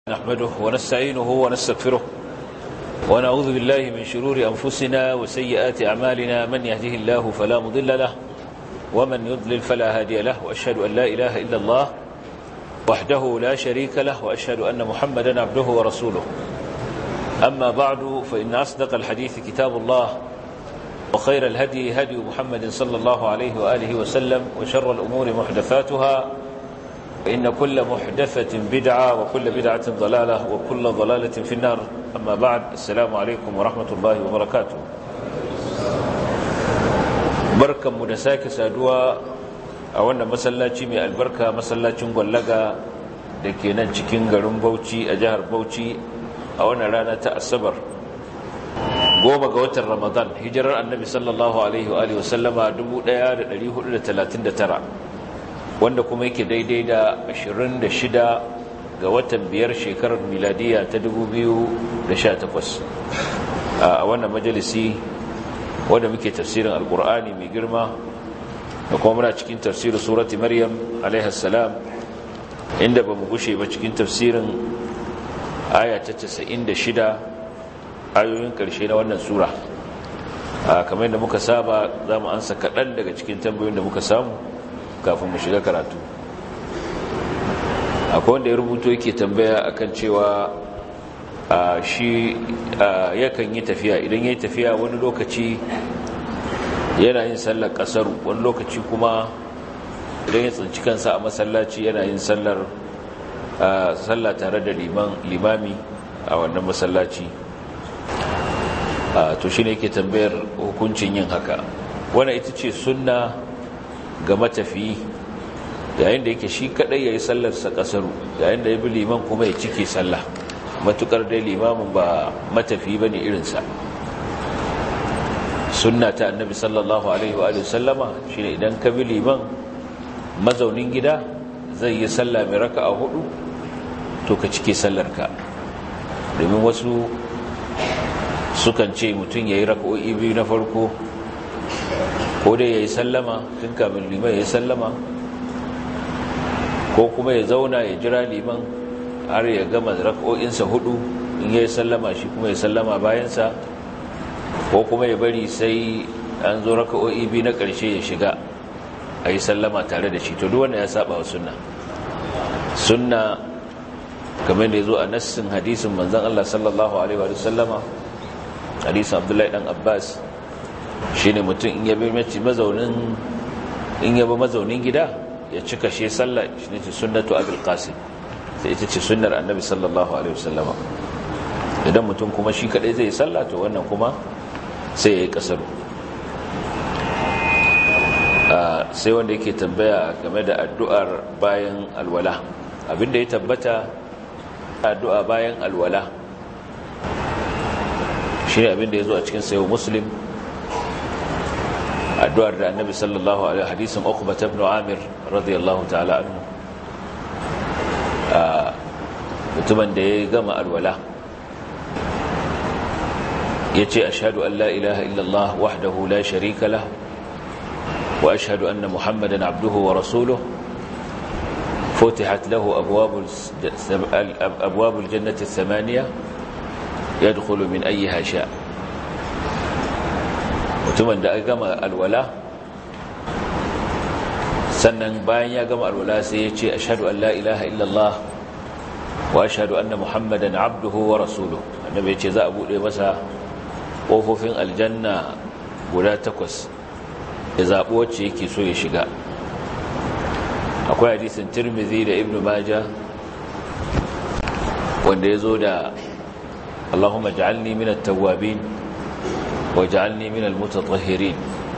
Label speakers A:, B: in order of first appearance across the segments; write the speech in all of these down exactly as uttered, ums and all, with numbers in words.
A: نحمده ونستعينه ونستغفره ونعوذ بالله من شرور أنفسنا وسيئات أعمالنا من يهده الله فلا مضل له ومن يضلل فلا هادي له وأشهد أن لا إله إلا الله وحده لا شريك له وأشهد أن محمدا عبده ورسوله أما بعد فإن أصدق الحديث كتاب الله وخير الهدي هدي محمد صلى الله عليه وآله وسلم وشر الأمور محدثاتها فإن كل محدثة بدعة وكل بدعة ضلالة وكل ضلالة في النار أما بعد السلام عليكم ورحمة الله وبركاته بركة مدساك سادوا أولا مسلاتي من البركة مسلاتي مغلقة لكي ننشكين غرم بوتي أجهر بوتي أولا رانا تأسبر قوم قوة رمضان هجر النبي صلى الله عليه وآله وسلم دمو ديار الأليه إلى ثلاثين ترى wanda kuma yake daidai da ashirin da shida ga watan biyar shekarar miladiya ta dubu biyu da sha takwas a wannan majalisi wanda muke tafsirin alkur'ani mai girma da kuma muna cikin tafsirin surati maryam alaihi salam inda bamu gushe ba cikin tafsirin aya ta casa'in da shida ayoyin karshe na wannan sura kamar yadda muka saba zamu ansa kaɗan daga cikin tambayoyin da muka samu kafin mu shiga karatu akwai wanda ya rubuto yake tambaya akan cewa shi yakan yi tafiya idan yayi tafiya wani lokaci yana yin sallar kasaru wani lokaci kuma idan ya tsinci kansa a masallaci yana yin sallar sallah tare da liman limami a wannan masallaci to shine yake tambayar hukuncin yin haka wannan ita ce sunna ga matafiyi yayin da yake shi kadai yayi sallarsa kasaru yayin da ya bi liman kuma ya cike sallah matukar dai limamin ba matafiyi bane irinsa sunna ta annabi sallallahu alaihi wa alihi sallama shine idan ka bi liman mazaunin gida zai yi sallah mai raka'a hudu to ka cike sallarka domin wasu sukan ce mutun yayi raka'o'i biyu na farko ko dai ya yi sallama tun kamin liman ya yi sallama ko kuma ya zauna ya jira liman har ya gama rak'o'insa hudu in ya yi sallama shi kuma ya sallama bayansa ko kuma ya bari sai an zo rak'o'i biyu na ƙarshe ya shiga a yi sallama tare da shi to duk wanda ya saba wa sunna sunna kamar da ya zo a nassin hadisin manzon Allah sallallahu alaihi wa sallama hadisin Abdullahi dan Abbas shi ne mutum in yabi mace mazaunin in yabi mazaunin gida ya cika shi sallah shi ne ce sunnatu abul qasim sai ita ce sunnar annabi sallallahu alaihi wasallama idan mutum kuma shi kadai zai sallah to wannan kuma sai yayi kasaru sai wanda yake tambaya game da addu'ar bayan alwala abinda ya tabbata addu'a bayan alwala shi ne abinda ya zo a cikin sayo muslim addu'ar da annabi sallallahu alaihi hadisin Uqbah ibn Amir radiyallahu ta'ala anhu mutumin da ya gama alwala yace ashhadu an la ilaha illallah wahdahu la sharika lah wa ashhadu anna muhammadan abduhu wa rasuluhu futihat lahu abwabul abwabul jannati ath-thamaniya yadkhulu min ayyiha sha mutumin da aka gama alwala sannan bayan ya gama alwala sai ya ce ashhadu an la ilaha illallah wa ashhadu anna muhammadan abduhu wa rasuluhu annabi ya ce za a bude masa kofofin aljanna guda takwas ya zabi wacce yake so ya shiga akwai hadisin Tirmidhi da Ibn Majah wanda ya zo da Allahumma ij'alni minat tawwabin waj'alni minal mutatahhirin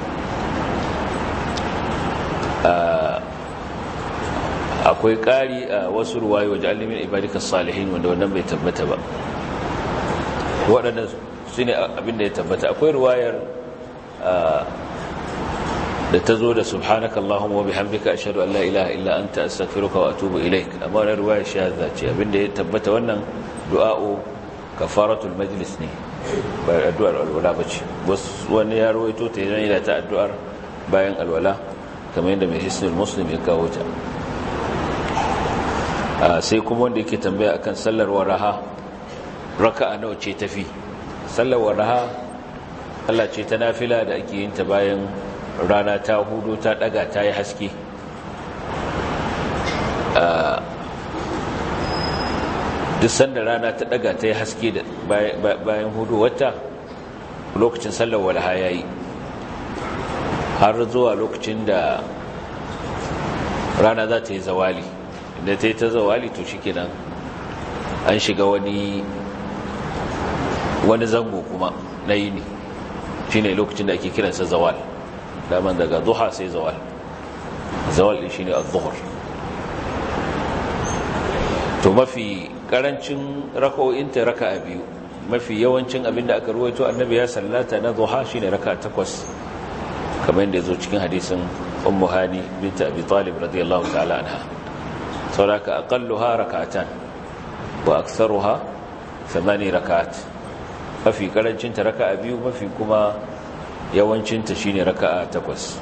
A: akwai ƙari a wasu ruwaye waj'alni min ibadikas salihin wanda wannan bai tabbata ba waɗannan shine abinda ya tabbata akwai ruwayar da ta zo da subhanaka allahumma wa bihamdika ashhadu an la ilaha illa anta astaghfiruka wa atubu ilaik amma wannan ruwayar shadda ce abinda ya tabbata wannan du'a'u kafaratul majlis ne ba addu'ar alwala bace wani ya rawaito ta yana ta addu'ar bayan alwala kamar yadda mai hisnul muslim ya kawo ta sai kuma wanda yake tambaya akan sallar waraha raka'a nawa ce tafi. Sallar waraha Allah ce ta nafila da ake yin ta bayan rana ta hudu ta daga ta yi haske. Duk sanda rana ta daga ta yi haske da bayan hudu wata lokacin sallar walaha yayi, har zuwa lokacin da rana za ta yi zawali. Idan ta yi ta zawali to shikenan an shiga wani wani zango kuma na yini, shine lokacin da ake kiransa zawal. daman daga duha sai zawal, zawal din shine az-zuhr. To mafi karancin raka'o'in ta raka'a biyu, mafi yawancin abinda aka ruwaito annabi ya sallata na duha shine raka'a takwas, kamar yadda yazo cikin hadisin ummu hani bint abi talib radiyallahu ta'ala anha. sauraka aqalluha raka'atan wa aktharuha thamani raka'at. mafi karancin ta raka'a biyu, mafi kuma yawancin ta shine raka'a takwas.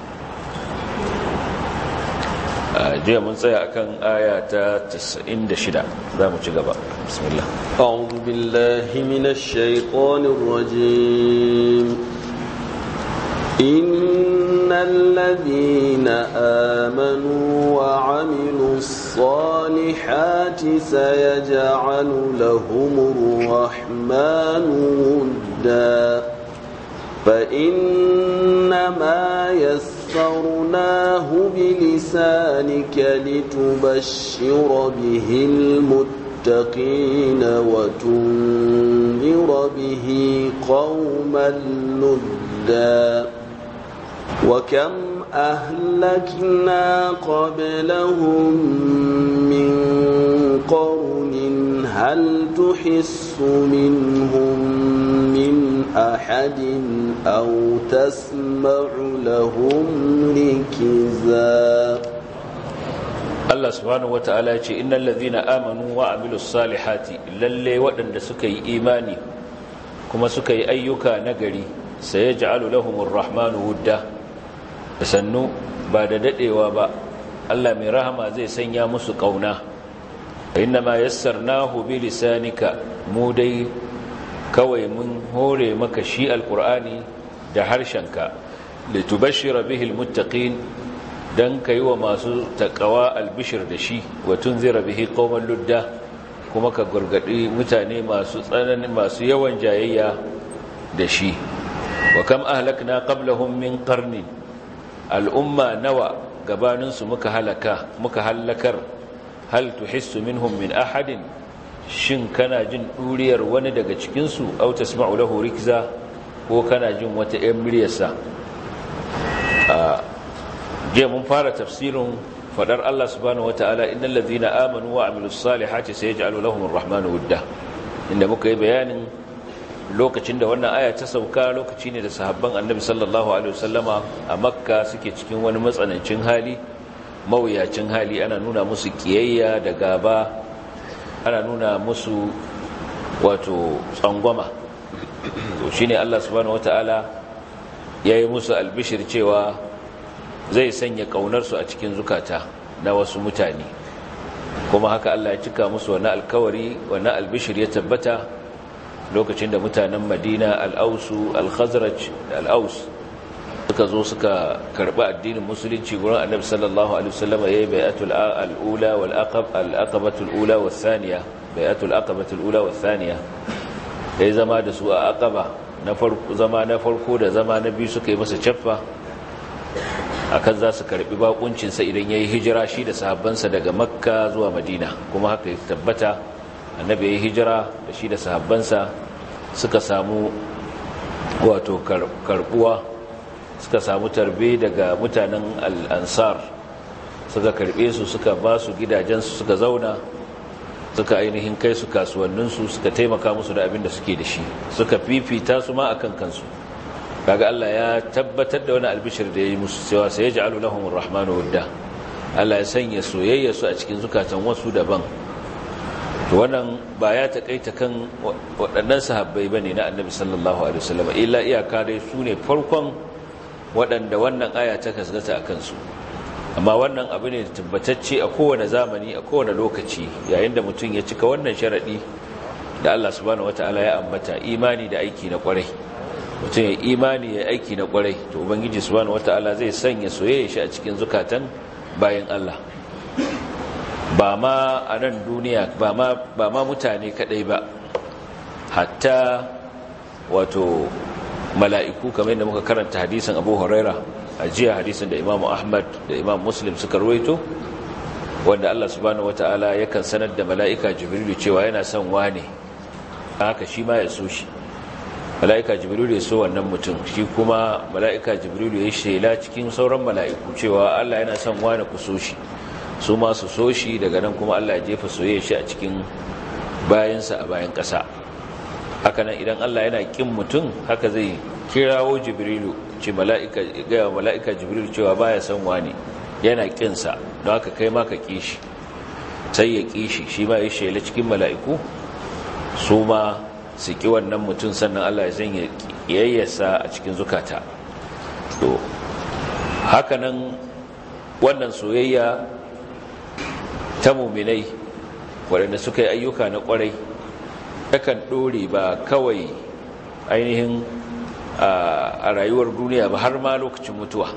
A: jiya mun tsaya akan aya ta tis'in da shida, zamu ci gaba. bismillah.
B: a'udhu billahi minash shaitanir rajim. innal ladhina amanu wa 'amilus salihati sayaj'alu lahumur rahmanu wudda fa innama يسرناه بلسانك لتبشر به المتقين وتنذر به قوما لدا وكم أهلكنا قبلهم من قرن هل تحس منهم من أحد أو تسمع لهم ركزا.
A: Allah subhanahu wata'ala ce innal ladhina amanu wa amilus salihati, lalle waɗanda suka yi imani kuma suka yi ayyuka nagari, sayaj'alu lahumur rahmanu wudda, sannu ba da dadewa ba Allah mai rahama zai sanya musu kauna. innama yassarnahu bi lisanika, mu dai kawai mun hore maka shi alqur'ani da harshenka, litubashshira bihi almuttaqin, dan kai wa masu taqwa albishir da shi, wa tunzira bihi qauman ludda, kuma ka gurgadi mutane masu tsanani masu yawan jayayya da shi. wa kam ahlakna qablahum min qarnin, al'umma nawa gabaninsu muka halaka muka halakar, hal tuhissu minhum min ahadin, shin kana jin duriyar wani daga cikinsu, au tasma'u lahu rikza, ko kana jin wata ‘yan muryarsa. a je mun fara tafsirin fadar Allah subhanahu wa ta'ala innal ladhina amanu wa amilus salihati sayaj'alu lahumur rahmanu wudda, inda muka yi bayanin lokacin da wannan aya ta sauka, lokaci ne da sahabban annabi sallallahu alaihi wasallama a makka suke cikin wani matsanancin hali, mawuyacin hali. ana nuna musu kiyayya da gaba, ana nuna musu wato tsangwama. to shine Allah subhanahu wataala yayi musu albishir cewa zai sanya kaunar su a cikin zukata na wasu mutane, kuma haka Allah ya cika musu wannan alkawari, wannan albishir ya tabbata lokacin da mutanen Madina, al-Ausu, al-Khazraj, al-Aus suka zo suka karbi addinin musulunci gurin Annabi sallallahu alaihi wasallam. yayi bai'atul al-ula wal aqab al-aqabatul ula was thaniya, bai'atul aqabatul ula was thaniya. yayi zama da su a aqaba na farko, zama na farko da zama na biyu suka yi masa caffa akan za su karbi bakuncin sa idan yayi hijira shi da sahabbansa daga Makka zuwa Madina, kuma haka ya tabbata. Annabi yayi hijira da shi da sahabbansa, suka samu wato karbuwa, suka samu tarbe daga mutanen al-ansar, suka karbe su, suka ba su gidajensu, suka zauna, suka ainihin kai su kasuwanninsu, suka taimaka musu da abin da suke da shi, suka fifita su ma akan kansu. kaga Allah ya tabbatar da wani albishir da yayi musu cewa sai yaj'alu lahumur rahmanu wudda, Allah ya sanya soyayya su a cikin zukatan wasu daban. to wannan ba ya takaita kan waɗannan sahabbai bane na Annabi sallallahu alaihi wasallam, illa iyaka dai su ne farkon waɗanda wannan aya ta kasgata a kansu. amma wannan abu ne tabbatacce a kowane zamani a kowane lokaci yayin da mutum ya cika wannan sharadi da Allah subhanahu wataala ya ambata imani da aiki na kwarai mutum ya imani ya aiki na kwarai to ubangiji subhanahu wataala zai sanya soyayya shi a cikin zukatan bayan Allah ba ma a nan duniya ba ma ba ma mutane kadai ba hatta wato mala'iku kamar yadda muka karanta hadisin Abu Huraira a jiya hadisin da Imam Ahmad da Imam Muslim suka rawaito wanda Allah subhanahu wataala yakan sanar da mala'ika Jibrilu cewa yana son wane haka shi ma ya so shi mala'ika Jibrilu ya so wannan mutum shi kuma mala'ika Jibrilu ya shela cikin sauran mala'iku cewa Allah yana son wane ku so shi su ma su so shi daga nan kuma Allah ya jefa soyayya shi a cikin bayansa a bayan ƙasa haka nan idan Allah yana kin mutum haka zai kirawo Jibrilu ce mala'ika ga mala'ika Jibrilu cewa baya son wani yana kin sa don haka kai ma ka kishi sai ya kishi shi ma ya shela cikin mala'iku su ma su ki wannan mutum sannan Allah ya sanya kiyayyarsa a cikin zukata to haka nan wannan soyayya ta mu'minai waɗanda suka yi ayyuka na ƙwarai takan ɗore ba kawai ainihin a rayuwar duniya ba har ma lokacin mutuwa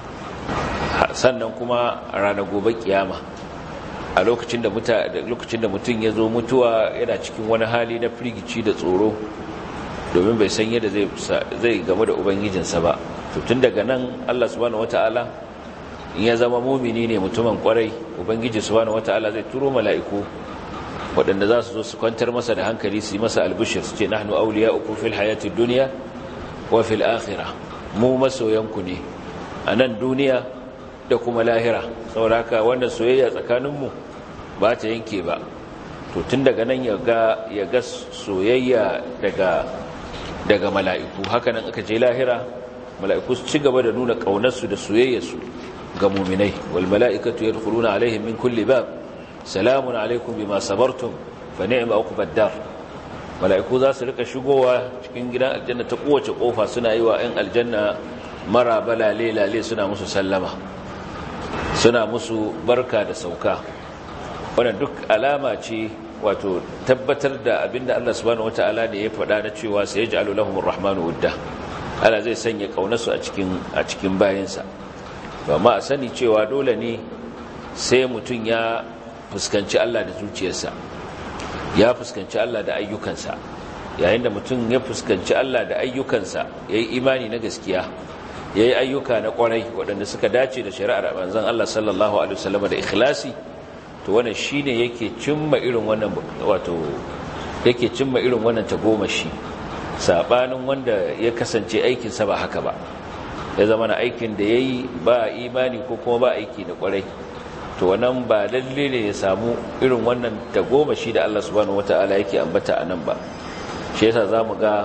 A: sannan kuma a ranar gobe kiyama a lokacin da lokacin da mutum ya zo mutuwa yana cikin wani hali na firgici da tsoro domin bai san yadda zai game da ubangijinsa ba tun daga nan Allah subhanahu wataala in ya zama mumini ne mutumin kwarai ubangiji subhanahu wataala zai turo mala'iku waɗanda za su zo su kwantar masa da hankali su yi masa albishir su ce nahnu awliya'ukum fil hayatid dunya wa fil akhirah mu masoyanku ne a nan duniya da kuma lahira saboda haka wannan soyayya tsakaninmu ba ta yanke ba to tun daga nan ya ga ya ga soyayya daga daga mala'iku haka nan aka je lahira mala'iku su ci gaba da nuna kaunarsu da soyayyarsu ga mu'minai wal mala'ikatu yadkhuluna alaihim min kulli bab salamun alaikum bima sabartum fa ni'ma uqbad dar mala'iku za su rika shigowa cikin gidan aljanna ta kowace kofa suna yi wa 'yan aljanna mara balale lale suna musu sallama suna musu barka da sauka wannan duk alama ce wato tabbatar da abinda Allah subhanahu wataala ne ya faɗa na cewa sai yaj'alu lahumur rahmanu wudda Allah zai sanya kaunarsu a cikin a cikin bayinsa amma a sani cewa dole ne sai mutum ya fuskanci Allah da zuciyarsa ya fuskanci Allah da ayyukansa yayin da mutum ya fuskanci Allah da ayyukansa yayi imani na gaskiya yayi ayyuka na kwarai waɗanda suka dace da shari'ar manzon Allah sallallahu alaihi wasallam da ikhlasi to wannan shine yake cimma irin wannan wato yake cimma irin wannan tagomashi sabanin wanda ya kasance aikin sa ba haka ba ya zama na aikin da yayi ba imani ko kuma ba aiki da kwarai to wannan ba lalle ne ya samu irin wannan tagomashi da Allah subhanahu wataala yake ambata anan ba shi yasa zamu ga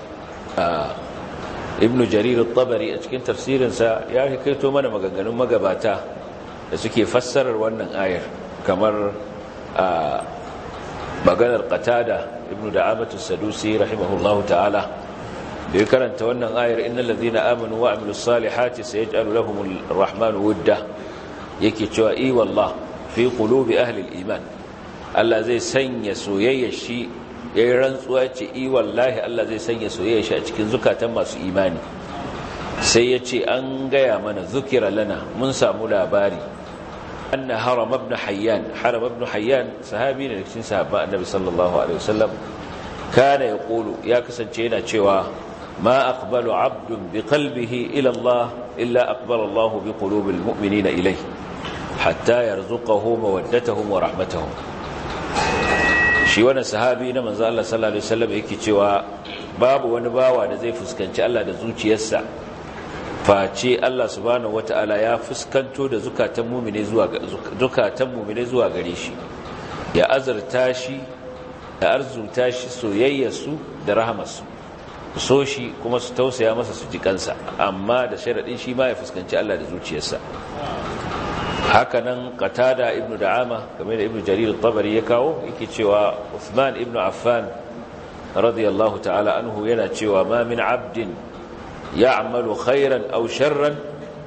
A: Ibn Jarir al-Tabari a cikin tafsirinsa ya kaito mana maganganun magabata da suke fassarar wannan ayar kamar a maganar Qatada Ibn Da'amah as-Sadusi rahimahullahu ta'ala da ya karanta wannan ayar innal ladhina amanu wa amilus salihati sayaj'alu lahumur rahmanu wudda yake cewa i wallah fi qulubi ahli al-iman Allah zai sanya soyayya shi yayin rantsuwa ce i wallahi Allah zai sanya soyayya shi a cikin zukatan masu imani sai yace an gaya mana zukira lana mun samu labari anna haram ibn hayyan haram ibn hayyan sahabi ne cikin sahabban annabi sallallahu alaihi wasallam kana yaqulu ya kasance yana cewa ma aqbalu 'abdun biqalbihi ila Allah illa aqbala Allah biqulubil mu'minina ilayhi hatta yarzuqahu mawaddatahum wa rahmatahum shi wannan sahabi na manzo Allah sallallahu alaihi wasallam yake cewa babu wani bawa da zai fuskanci Allah da zuciyarsa face Allah subhanahu wataala ya fuskanto da zukatan mu'mine zuwa zukatan mu'mine zuwa gare shi ya azurta shi da arzuta shi soyayyarsu da rahamarsu so shi kuma su tausaya masa su ji kansa amma da sharadin shi ma ya fuskanci Allah da zuciyarsa hakanan Qatada ibn Da'ama kamar da Ibn Jarir al-Tabari ya kawo yake cewa Uthman ibn Affan radiyallahu ta'ala anhu yana cewa ma min 'abdin ya'malu khairan aw sharran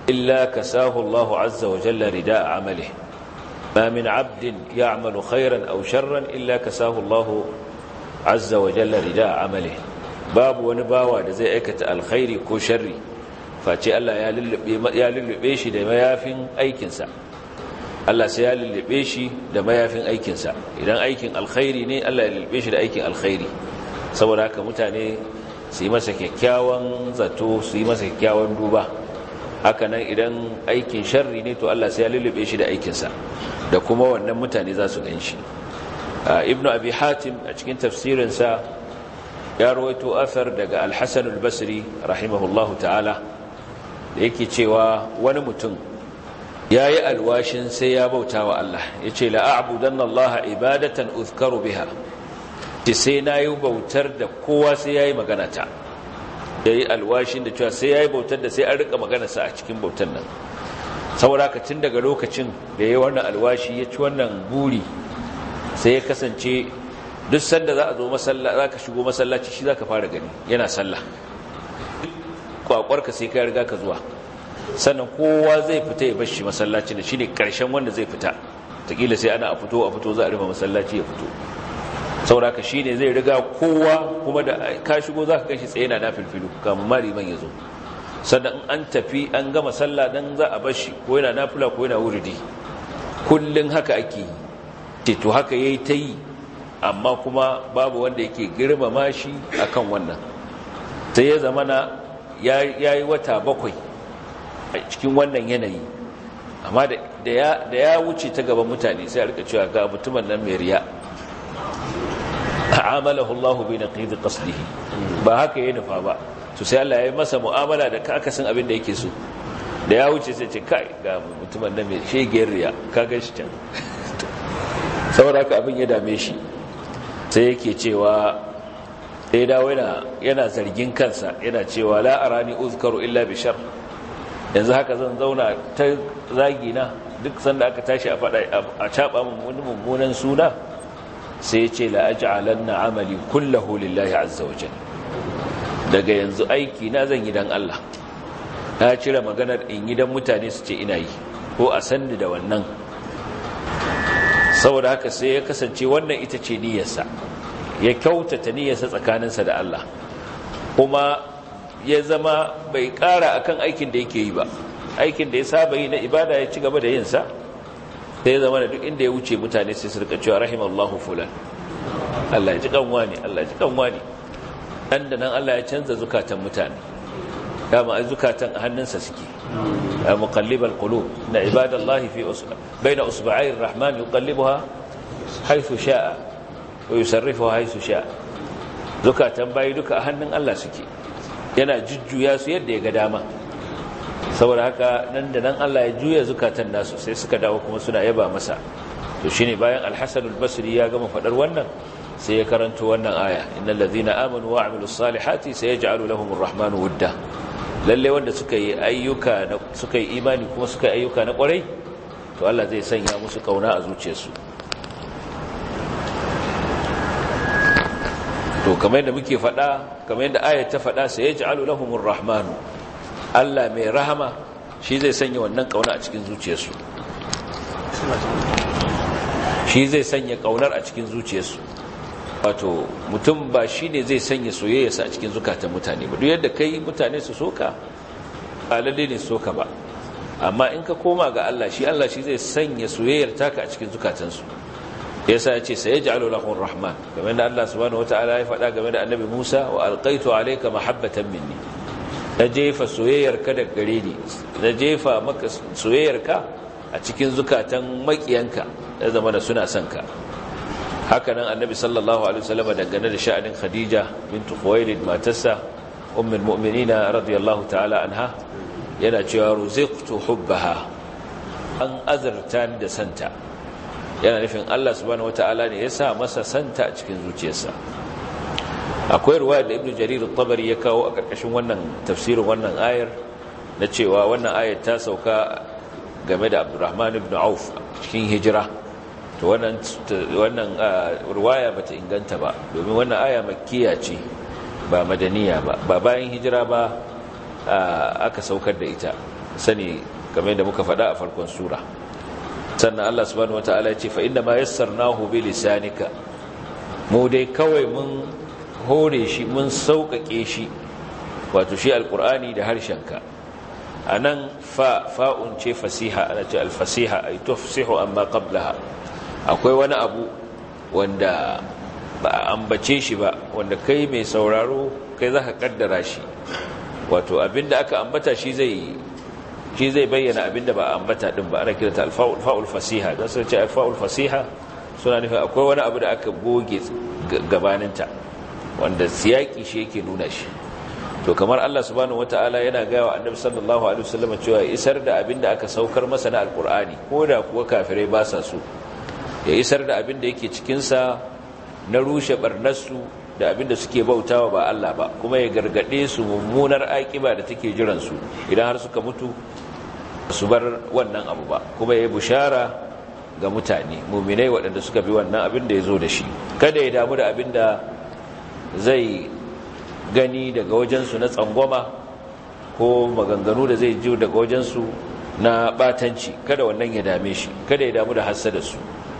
A: illa kasahu Allahu azza wa jalla rida'a amalihi ma min 'abdin ya'malu khairan aw sharran illa kasahu Allahu azza wa jalla rida'a amalihi babu wani bawa da zai aikata alkhairi ko sharri face Allah ya lullube ya lullube shi da mayafin aikinsa Allah sai ya lullube shi da mayafin aikinsa idan aikin alkhairi ne Allah ya lullube shi da aikin alkhairi saboda haka mutane su yi masa kyakkyawan zato su yi masa kyakkyawan duba haka nan idan aikin sharri ne to Allah sai ya lullube shi da aikinsa da kuma wannan mutane za su gan shi ibnu abi hatim a cikin tafsirinsa ya rawaito athar daga al-hasan al-basri rahimahullahu ta'ala da yake cewa wani mutum ya yi alwashin sai ya bauta wa Allah ya ce la'abudan Allah ibadatan uzkaru biha ce sai na yi bautar da kowa sai ya yi magana ta ya yi alwashin da cewa sai ya yi bautar da sai an rika maganarsa a cikin bautar nan saboda ka tun daga lokacin da ya yi wannan alwashi ya ci wannan buri sai ya kasance duk sanda za a zo masallaci za ka shigo masallaci shi za ka fara gani yana sallah kwakwarka sai ka riga ka zuwa sannan kowa zai fita ya bashi masallaci da shi ne ƙarshen wanda zai fita taƙila sai ana a fito a fito za a rufe masallaci ya fito sauraka shi ne zai riga kowa kuma da ka shigo za ka ganshi tsaye na nafilfilu kamun mari man ya zo sannan an tafi an gama sallah dan za a bashi ko yana nafila ko yana wuridi kullum haka ake yi to haka yayi ta yi amma kuma babu wanda yake girmama shi akan wannan sai ya zamana ya yi wata bakwai a cikin wannan yanayi amma da ya wuce ta gaban mutane sai a rika cewa ga mutumin nan mai riya amalahu Allah bi naqid qasdihi ba haka yayin nufa ba to sai Allah ya yi masa mu'amala da akasin abin da yake so da ya wuce sai ce kai ga mutumin nan mai shegiyar riya kaga shi can saboda haka abin ya dame shi sai yake cewa sai dawo yana zargin kansa yana cewa la arani uzkaru illa bi shar yanzu haka zan zauna ta zagi na duk sanda aka tashi a fada a caba min wani mummunan suna sai ya ce la aj'alanna amali kullahu lillahi azza wajalla daga yanzu aiki na zan yi dan Allah na cire maganar in yi dan mutane su ce ina yi ko a sanni da wannan saboda haka sai ya kasance wannan ita ce niyyarsa ya kyautata niyyarsa tsakaninsa da Allah kuma ya zama bai ƙara akan aikin da yake yi ba aikin da ya saba yi na ibada ya ci gaba da yin sa sai ya zama da duk inda ya wuce mutane sai su rika cewa rahimallahu fulan Allah ya ji kanwa ne Allah ya ji kanwa ne dan da nan Allah ya canza zukatan mutane dama ai zukatan a hannunsa suke ya muqallibal qulub na ibadallahi fi usba baina usba'ai arrahman yuqallibuha haythu sha'a wa yusarrifuha haythu sha'a zukatan bayi duka a hannun Allah suke yana jujjuya su yadda ya ga dama saboda haka nan da nan Allah ya juya zukatan nasu sai suka dawo kuma suna yaba masa to shine bayan al-Hasan al-Basri ya gama fadar wannan sai ya karanto wannan aya innal ladhina amanu wa amilus salihati sayaj'alu lahumur rahmanu wudda lalle wanda suka yi ayyuka suka yi imani kuma suka yi ayyuka na kwarai to Allah zai sanya musu kauna a zuciyarsu to kamar yadda muke faɗa kamar yadda ayat ta faɗa sai yaj'alu lahumur rahmanu Allah mai rahama shi zai sanya wannan kauna a cikin zuciyarsu shi zai sanya kaunar a cikin zuciyarsu wato mutum ba shine zai sanya soyayyarsa a cikin zukatan mutane ba duk yadda kai mutane su soka ba lalle ne soka ba amma in ka koma ga Allah shi Allah shi zai sanya soyayyar taka a cikin zukatansu yasa ya ce sai yaj'alu lahum rahman game da Allah subhanahu wataala ya faɗa game da annabi Musa wa alqaitu alayka mahabbatan minni na jefa soyayyarka daga gare ni na jefa maka soyayyarka a cikin zukatan makiyanka da zamana suna son ka haka nan annabi sallallahu alaihi wasallam dangane da sha'anin Khadija bint Khuwailid matarsa ummul mu'minina radiyallahu ta'ala anha yana cewa ruziqtu hubbaha an azarta ni da santa yana nufin Allah subhanahu wataala ne ya sa masa santa a cikin zuciyarsa akwai ruwaya da Ibn Jarir al-Tabari ya kawo a karkashin wannan tafsirin wannan ayar na cewa wannan ayar ta sauka game da Abdurrahman ibn Auf cikin hijira to wannan wannan ruwaya bata inganta ba domin wannan aya makkiya ce ba madaniya ba ba bayan hijira ba aka saukar da ita sani kamar yadda muka faɗa a farkon sura. Sannan Allah subhanahu wataala ya ce fa inna ma yassarnahu bi lisanika, mu dai kawai mun hore shi mun sauƙaƙe shi, wato shi alqur'ani da harshenka. anan fa fa'un ce fasiha, ana ce alfasiha ay tufsihu amma qablaha. Akwai wani abu wanda ba a ambace shi ba, wanda kai mai sauraro kai zaka kaddara shi, wato abinda aka ambata shi zai shi zai bayyana abinda ba a ambata din ba. Ana kiranta alfa'ul fa'ul fasiha, dan sai ce alfa'ul fasiha suna nufin akwai wani abu da aka goge gabaninta wanda siyaki shi yake nuna shi. To kamar Allah subhanahu wataala yana ga wa Annabi sallallahu alaihi wasallam cewa isar da abinda aka saukar masa na alqur'ani, koda kuwa kafirai ba sa so, ya isar da abinda yake cikin sa na rushe barnarsu da abinda suke bautawa ba Allah ba, kuma ya gargade su mummunar akiba da take jiran su idan har suka mutu su bar wannan abu ba, kuma ya bushara ga mutane mu'minai waɗanda suka bi wannan abin da yazo da shi. Kada ya damu da abinda zai gani daga wajensu na tsangwama ko maganganu da zai ji daga wajensu na batanci, kada wannan ya dame shi, kada ya damu da hasada su.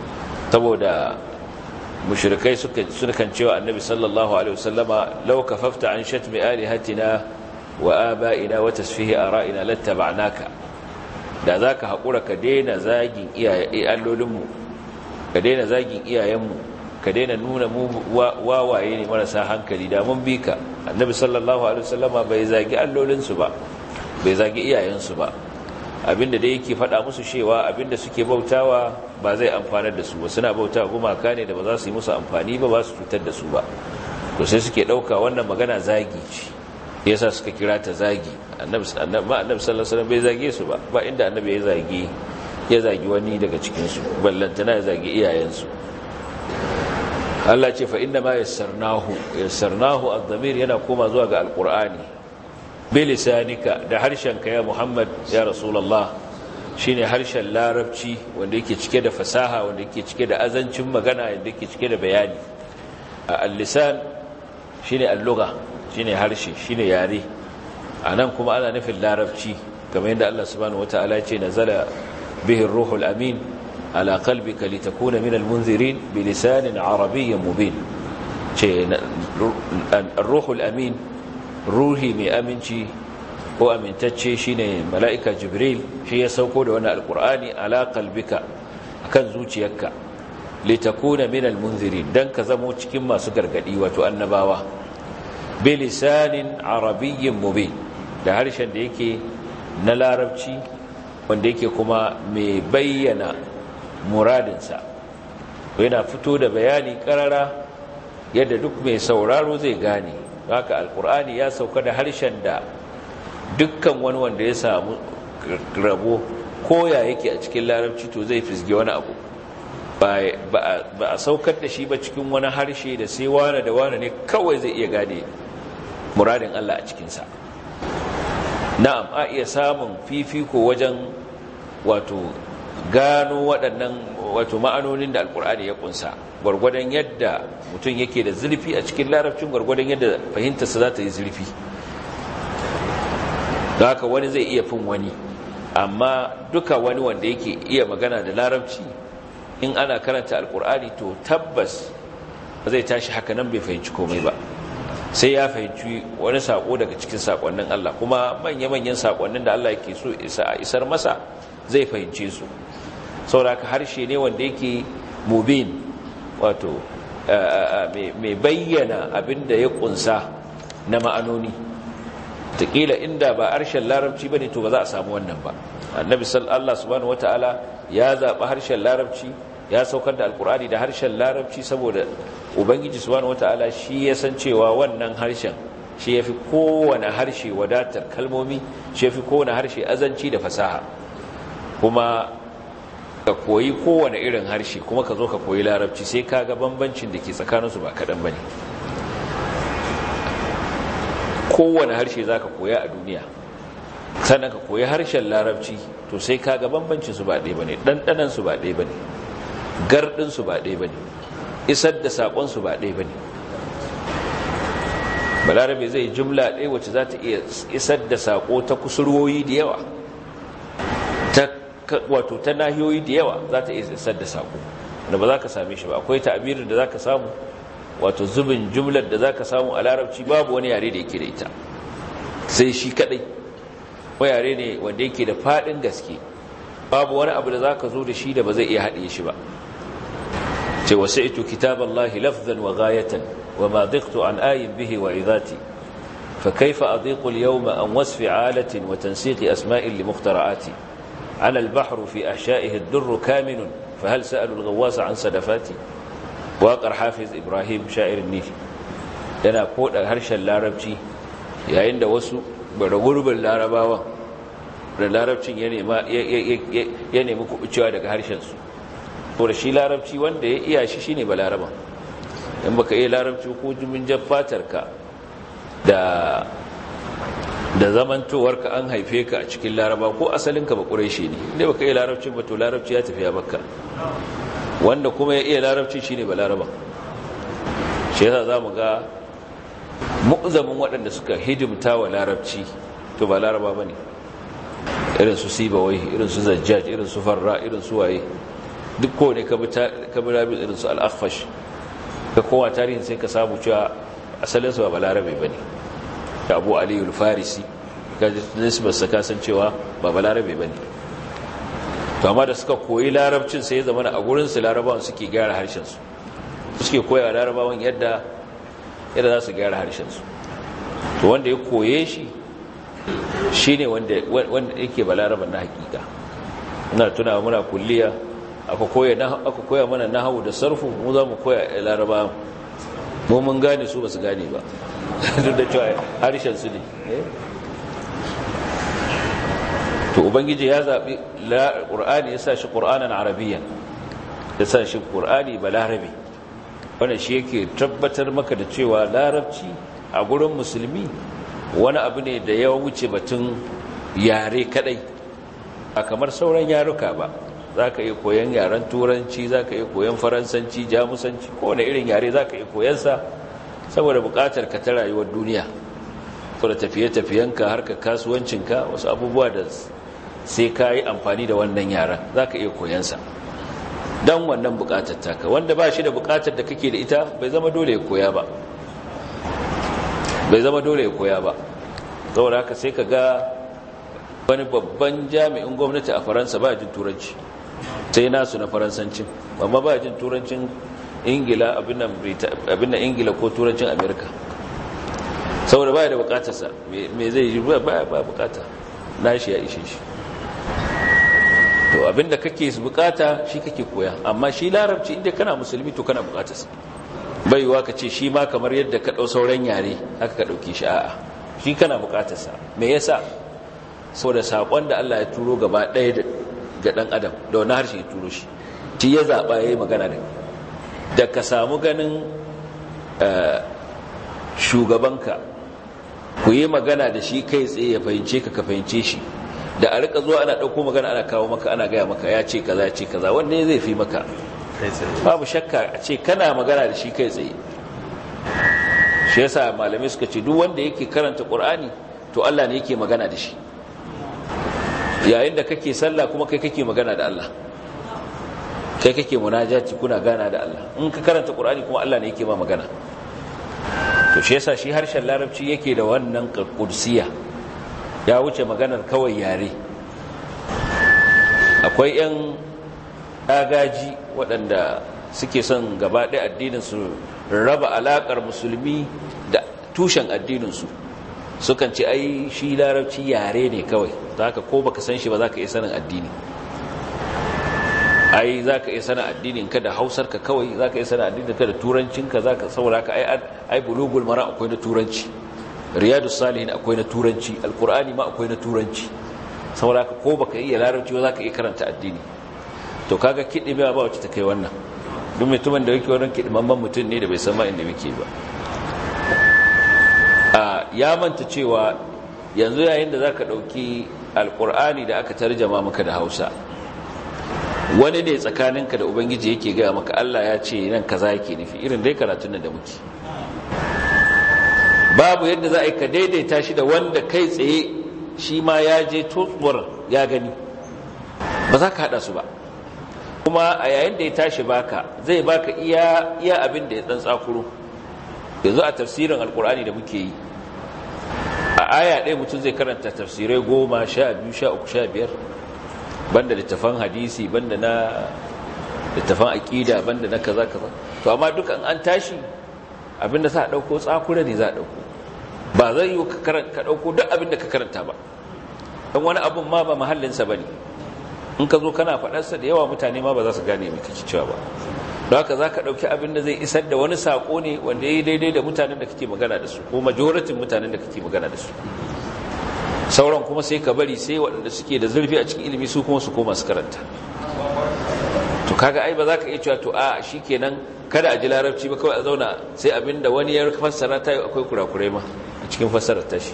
A: Saboda mushrikai suka sukan cewa annabi sallallahu alaihi wasallama law kafafta an shatmi alihatina wa aba'ina wa tasfihi ara'ina lattaba'naka, da zaka hakura ka daina zagin iyaye allolinmu, ka daina zagin iyayenmu, ka daina nuna mu wawaye ne marasa hankali, da mun bi ka. Annabi sallallahu alaihi wasallama bai zagi allolinsu ba, bai zagi iyayensu ba. Abinda da yake faɗa musu cewa abinda suke bautawa ba zai amfanar da su ba, suna bautawa gumaka ne da ba za su yi musu amfani ba, ba su cutar da su ba. To sai suke ɗauka wannan magana zagi ce, yasa suka kira ta zagi. Annabi annabi sallallahu alaihi wasallam bai zage su ba, ba inda annabi ya zagi ya zagi wani daga cikin su, ballantana ya zagi iyayensu. Allah ce fa inna ma yassarnahu, yassarnahu ad-damir yana koma zuwa ga alqur'ani, bilisanika, da harshenka ya Muhammad ya Rasulullah, shine harshen larabci wanda yake cike da fasaha, wanda yake cike da azancin magana, wanda yake cike da bayani. Al-lisan shine al-lugha, shine harshe, shine yare. Anan kuma ana nufin larabci, kamar yadda Allah subhanahu wataala ya ce nazala bihi ar-ruhul amin على قلبك لتكون من المنذرين بلسان عربي مبين. الروح الأمين روحي مي أمنشي هو أمنتشي شيني ملائكة جبريل شي يسوكو لنا القرآن على قلبك أكن زوجيك لتكون من المنذرين دنك زموش كما سكر قدي وتؤنباوة بلسان عربي مبين. da harshen da yake na larabci wanda yake kuma mai bayyana muradinsa, yana fito da bayani karara yadda duk mai sauraro zai gane. Haka alkur'ani ya sauka da harshen da dukkan wani wanda ya samu rabo koya yake a cikin larabci to zai fisge wani abu. Ba a saukar da shi ba cikin wani harshe da sai wane da wane ne kawai zai iya gane muradin Allah a cikinsa. Na'am, a iya samun fifiko wajen wato gano waɗannan wato ma'anonin da alkur'ani ya kunsa, gwargwadon yadda mutum yake da zurfi a cikin larabcin, gwargwadon yadda fahimtarsa za ta yi zurfi. da haka wani zai iya fin wani, amma duka wani wanda yake iya magana da larabci in ana karanta alkur'ani to tabbas zai tashi haka nan bai fahimci komai ba, sai ya fahimci wani sako daga cikin sakonnin Allah, kuma manya-manyan sakonnin da Allah yake so isa a isar masa zai fahimce su. saboda harshe ne wanda yake mubin, wato mai bayyana abin da ya kunsa na ma'anoni. taƙila inda ba harshen larabci bane to ba za a samu wannan ba. annabi sallallahu subhanahu wataala ya zaɓi harshen larabci, ya saukar da alkur'ani da harshen larabci saboda ubangiji subhanahu wataala shi ya san cewa wannan harshen shi yafi kowane harshe wadatar kalmomi, shi yafi kowane harshe azanci da fasaha. kuma ka koyi kowane irin harshe kuma ka zo ka koyi larabci sai ka ga bambancin da ke tsakaninsu ba kaɗan ba ne. kowane harshe za ka koya a duniya sannan ka koyi harshen larabci to sai ka ga bambancinsu ba ɗaya ba ne, ɗanɗanansu ba ɗaya ba ne, gardinsu ba ɗaya ba ne, isar da saƙonsu ba ɗaya ba ne. balarabe zai jumla ɗaya wacce za ta iya isar da saƙo ta kusurwoyi da yawa, wato ta nahiyoyi da yawa za ta iya isar da sako da ba za ka same shi ba. Akwai ta'abirin da za ka samu, wato zubin jumlar da za ka samu a larabci babu wani yare da yake da ita sai shi kadai, ko yare ne wanda yake da fadin gaske, babu wani abu da za ka zo da shi da ba zai iya haɗe shi ba. ce wasi'tu kitaballahi lafzan wa ghayatan wa ma dhiqtu an ayin bihi wa idati fa kayfa adhiqu al-yawma an wasfi 'alatin wa tansiqi asma'in li mukhtara'ati ala al-bahru fi ahsha'ihi ad-durr kamin fa hal sa'alu al-ghawwas 'an sadafati. waƙar hafiz ibrahim sha'irin nifi yana koda harshen larabci yayin da wasu baragurbin larabawan da larabcin ya nemi kubucewa daga harshensu. to da shi larabci wanda ya iya shi shine ba laraban, in baka iya larabci ko jimin fatarka da da zamantowarka an haife ka a cikin laraba ko asalinka ba ƙureshi ne, inda baka iya larabci ba to larabci ya tafiya baka. wanda kuma ya iya larabci shine ba laraban. shi yasa zamu ga mu'zamin waɗanda suka hidimta wa larabci to ba laraba bane, irin su sibawai, irin su zajjaj, irin su farra, irin su waye, duk ko ne ka bi ka bi rabi irin su al-akhfash, ka kowa tarihin sai ka samu cewa asalin su ba larabe bane. da Abu Ali al-Farisi ka nisbar sa kasancewa ba ba larabe bane. to amma da suka koyi larabcin sai ya zama a gurinsu larabawan suke gyara harshensu, suke koya larabawan yadda yadda za su gyara harshensu. to wanda ya koye shi shi ne wanda yake ba laraban na hakika. ina tuna muna kulliya aka koya aka koya mana nahawu da sarfu, mu za mu koya larabawan, mu mun gane su ba su gane ba duk da cewa harshensu ne. to ubangiji ya zaɓi ƙur'ani ya sa shi ƙur'anan arabiyan, ya sa shi ƙur'ani ba larabi. wannan shi yake tabbatar maka da cewa larabci a gurin musulmi wani abu ne da ya wuce batun yare kadai, a kamar sauran yaruka ba. za ka iya koyan yaren turanci, za ka iya koyan faransanci, jamusanci, kowane irin yare za ka iya koyansa saboda buƙatar ka ta rayuwar duniya, saboda tafiye-tafiyenka, harkar kasuwancinka, wasu abubuwa da sai ka yi amfani da wannan yaran za ka iya koyansa don wannan bukatar taka. wanda ba shi da bukatar da kake da ita bai zama dole ya koya ba bai zama dole ya koya ba saboda haka sai ka ga wani babban jami'in gwamnati a Faransa ba jin turanci, sai nasu na faransancin, amma ba jin turancin ingila abin nan ingila ko turancin amerika, saboda ba da bukatarsa. me zai yi ba ba bukata nashi ya ishe shi. to abinda kake bukata shi kake koya, amma shi larabci inda kana musulmi to kana bukatarsa. baiwa ka ce shi ma kamar yadda ka dau sauran yare haka ka dauke shi, a'a shi kana bukatarsa. me yasa? saboda sakon da Allah ya turo gaba ɗaya ga dan adam da wani harshe ya turo shi, shi ya zaba yayi magana da da ka samu ganin shugabanka ku yi magana da shi kai tsaye ya fahimce ka ka fahimce shi, da a rika zuwa ana dauko magana ana kawo maka ana gaya maka ya ce kaza ya ce kaza, wanne zai fi maka? babu shakka a ce kana magana da shi kai tsaye. shi yasa malamai suka ce duk wanda yake karanta Qur'ani to Allah ne yake magana da shi, yayin da kake sallah kuma kai kake magana da Allah, kai kake munajati kuna gana da Allah. in ka karanta Qur'ani kuma Allah ne yake ma magana. to shi yasa shi harshen larabci yake da wannan qudsiya, ya wuce maganar kawai yare. akwai 'yan agaji waɗanda suke son gaba ɗaya addininsu raba alaƙar musulmi da tushen addininsu, sukan ce ai shi larabci yare ne kawai, za ka ko baka san shi ba za ka iya sanin addini. ai za ka iya sanin addininka da hausarka kawai, za ka iya sanin addininka da turancinka, za ka saboda ka ai bulugul mara akwai na turanci, riyadu salihin akwai na turanci, alkur'ani ma akwai na turanci, saboda ka ko baka iya larabci ba za ka iya karanta addini. to kaga kidime ba wacce ta kai wannan, duk mutumin da yake wannan kidimamman mutum ne da bai san ma inda yake ba. a ya manta cewa yanzu yayin da zaka dauki alkur'ani da aka tarjama maka da Hausa, wani ne tsakaninka da ubangiji yake ga maka Allah ya ce nan kaza yake nufi, irin dai karatun nan da muke. babu yadda za a yi ka daidaita shi da wanda kai tsaye shi ma ya je tutsuwar ya gani. ba za ka haɗa su ba. Kuma a yayin da ya tashi baka zai baka iya iya abin da ya dan tsakuro. Yanzu a tafsirin alkur'ani da muke yi a aya ɗaya mutum zai karanta tafsirai goma sha biyu sha uku sha biyar, banda littafan hadisi, banda na littafan aƙida, banda na kaza kaza. To amma dukan an tashi abinda za a ɗauko tsakura ne za a ɗauko, ba zai yi ka ɗauko duk abinda ka karanta ba, don wani abin ma ba mahallinsa ba ne. In ka zo kana faɗarsa da yawa mutane ma ba za su gane mai kake cewa ba. Don haka za ka ɗauki abin da zai isar da wani saƙo ne wanda ya yi daidai da mutanen da kake magana da su, ko majoratin mutanen da kake magana da su. Sauran kuma sai ka bari sai waɗanda suke da zurfi a cikin ilimi su kuma su koma su karanta. To kaga ai ba za ka iya cewa to a shi kenan kada a ji larabci ba kawai a zauna sai abin da wani ya fassara ta yi akwai kurakurai ma a cikin fassarar tashi.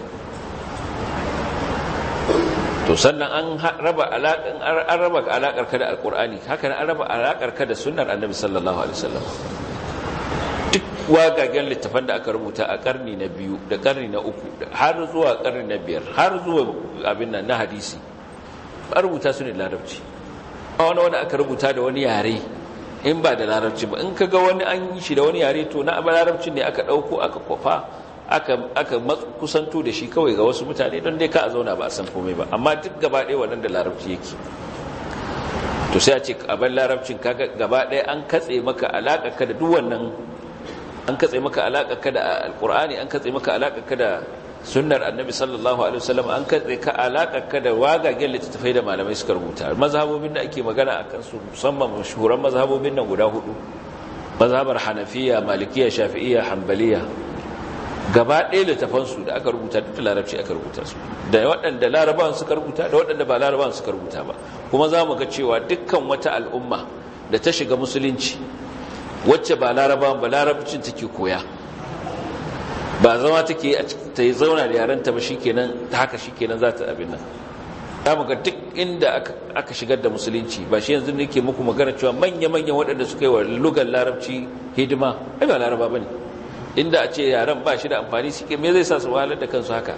A: To sannan an raba alaƙar an raba alaƙar ka da alƙur'ani, haka an raba alaƙar ka da sunnar annabi sallallahu alaihi wasallam. Duk wagagen littafan da aka rubuta a ƙarni na biyu da ƙarni na uku har zuwa ƙarni na biyar har zuwa abin nan na hadisi ba rubuta su ne larabci. Ba wani wanda aka rubuta da wani yare in ba da larabci ba. In ka ga wani an yi shi da wani yare to na larabcin ne aka ɗauko aka kwafa aka aka kusanto da shi kawai ga wasu mutane don dai ka a zauna ba a san komai ba, amma duk gaba ɗaya wannan da larabci yake. To sai a ce a bar larabcin kaga gaba ɗaya an katse maka alaƙa ka da duk wannan, an katse maka alaƙa ka da alƙur'ani, an katse maka alaƙa ka da sunnar annabi sallallahu alaihi wasallam, an katse ka alaƙa ka da wagagen littattafai da malamai suka rubuta. Mazhabobin da ake magana akan su musamman mashhuran mazhabobin nan guda hudu, mazhabar Hanafiya, Malikiya, Shafi'iyya, Hanbaliya, gaba ɗaya littafansu da aka rubuta duk da larabci aka rubuta su, da waɗanda larabawan suka rubuta da waɗanda ba larabawan suka rubuta ba. Kuma za mu ga cewa dukkan wata al'umma da ta shiga musulunci wacce ba larabawan ba larabcin take koya, ba zama take ta yi zauna da yarenta ba shikenan ta haka shikenan za ta abin nan. Za mu ga duk inda aka shigar da musulunci, ba shi yanzu nake muku magana cewa manya-manyan waɗanda suka yi wa lugar larabci hidima ai ba laraba ba ne. Inda a ce yaren ba shi da amfani suke me zai sa su wahalar da kansu haka.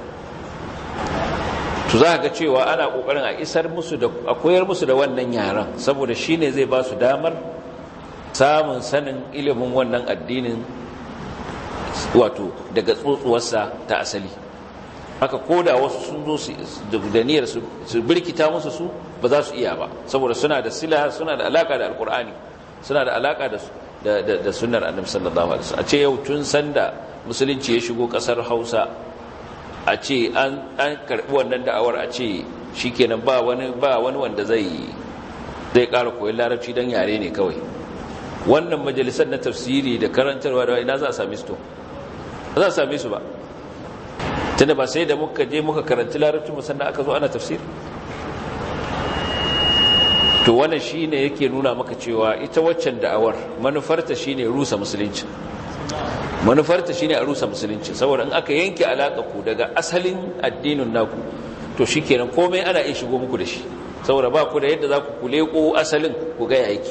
A: To za ga cewa ana kokarin a isar musu da a koyar musu da wannan yaren, saboda shine zai ba su damar samun sanin ilimin wannan addinin wato daga tsotsuwarsa ta asali. Haka koda wasu sun zo su da niyyar su birkita musu su ba za su iya ba, saboda suna da sila, suna da alaka da alkur'ani, suna da alaka da su da da, da sunnar annabi sallallahu alaihi wasallam. A ce yau tun sanda musulunci ya shigo kasar Hausa, a ce an an karbi wannan da'awar, a ce shikenan ba wani ba wani wanda zai zai ƙara koyon larabci dan yare ne kawai. Wannan majalisar na tafsiri da karantarwa da ina za a same su to ba za a same su ba, tunda ba sai da muka je muka karanci larabci musanna aka zo ana tafsiri. To wannan shine yake nuna maka cewa ita waccan da'awar manufarta shine rusa musulunci, manufarta shine a rusa musulunci, saboda in aka yanke alaka ku daga asalin addinin naku to shikenan komai ana iya shigo muku da shi, saboda ba ku da yadda za ku kuleko asalin ku ga yake.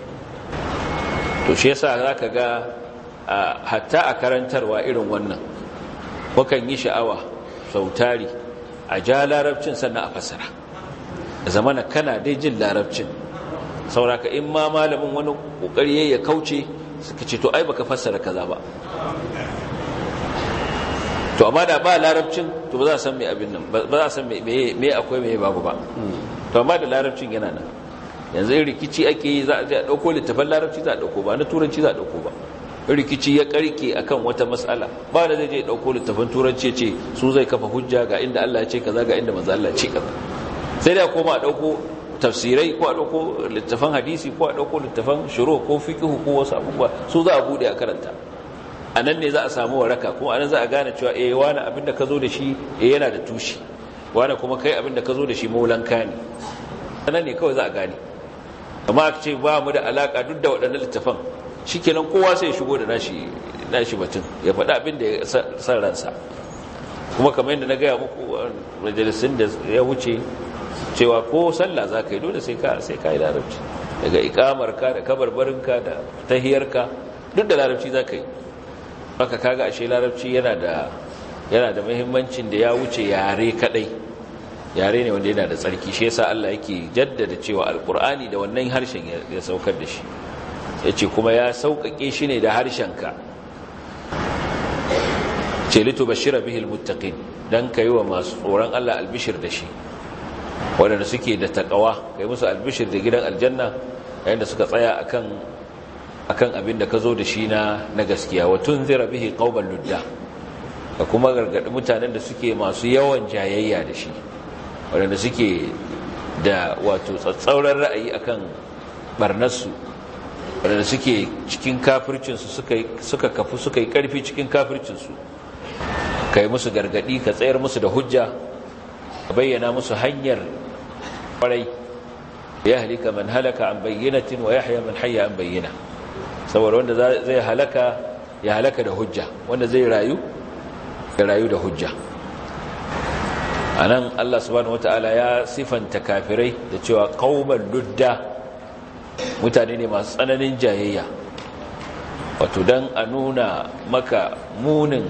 A: To shi yasa zaka ga hatta a karantarwa irin wannan wakan yi sha'awa sautari a ja larabcin sannan a fasara, zamana kana dai jin larabcin, sauraka in ma malamin wani kokari ya kauce suka ce to ai baka fassara kaza ba. To amma da ba larabcin to ba za a san me abin nan ba za a san me me akwai me babu ba. To amma da larabcin yana nan, yanzu rikici ake yi za a dauko littafin larabci za a dauko ba na turanci za a dauko ba. Rikici ya karke akan wata mas'ala ba da zai je dauko littafin turanci ce su zai kafa hujja ga inda Allah ya ce kaza ga inda manzo Allah ya ce kaza, sai da koma a dauko tafsirai ko a dauko littafan hadisi ko a dauko littafan shuru ko fiqh ko wasu abubuwa su za a bude a karanta. Anan ne za a samu waraka, kuma anan za a gane cewa eh wani abinda ka zo da shi eh yana da tushi, wani kuma kai abinda ka zo da shi maulanka ne. Anan ne kawai za a gane. Amma aka ce ba mu da alaka duk da waɗannan littafan, shikenan kowa sai ya shigo da nashi nashi batun ya faɗa abinda ya san ransa. Kuma kamar yadda na gaya muku majalisun da ya wuce cewa ko sallah za ka yi dole sai ka sai ka yi larabci, daga ikamarka da kabarbarinka da tahiyarka duk da larabci za ka yi. Haka kaga ashe larabci yana da yana da muhimmancin da ya wuce yare kadai, yare ne wanda yana da tsarki, shi yasa Allah yake jaddada cewa alqur'ani da wannan harshen ya saukar da shi, yace kuma ya saukake shi ne da harshenka, ce litubashshira bihi almuttaqin, dan kai wa masu tsoron Allah albishir da shi, wanda suke da takawa kai musu albishir da gidan aljanna yayin da suka tsaya akan akan abin da ka zo da shi na na gaskiya. Wa tunzira bihi qauman ludda, ka kuma gargadi mutanen da suke masu yawan jayayya da shi, wanda suke da wato tsatsauran ra'ayi akan barnarsu, wanda suke cikin kafircinsu suka suka kafu suka yi karfi cikin kafircinsu, kai musu gargadi, ka tsayar musu da hujja, ka bayyana musu hanyar kwarai. ya halika man halaka an bayyinatin wa yahya man hayya an bayyina, saboda wanda zai halaka ya halaka da hujja, wanda zai rayu ya rayu da hujja. anan Allah subhanahu wataala ya sifanta kafirai da cewa qauman ludda, mutane ne masu tsananin jayayya, wato dan a nuna maka munin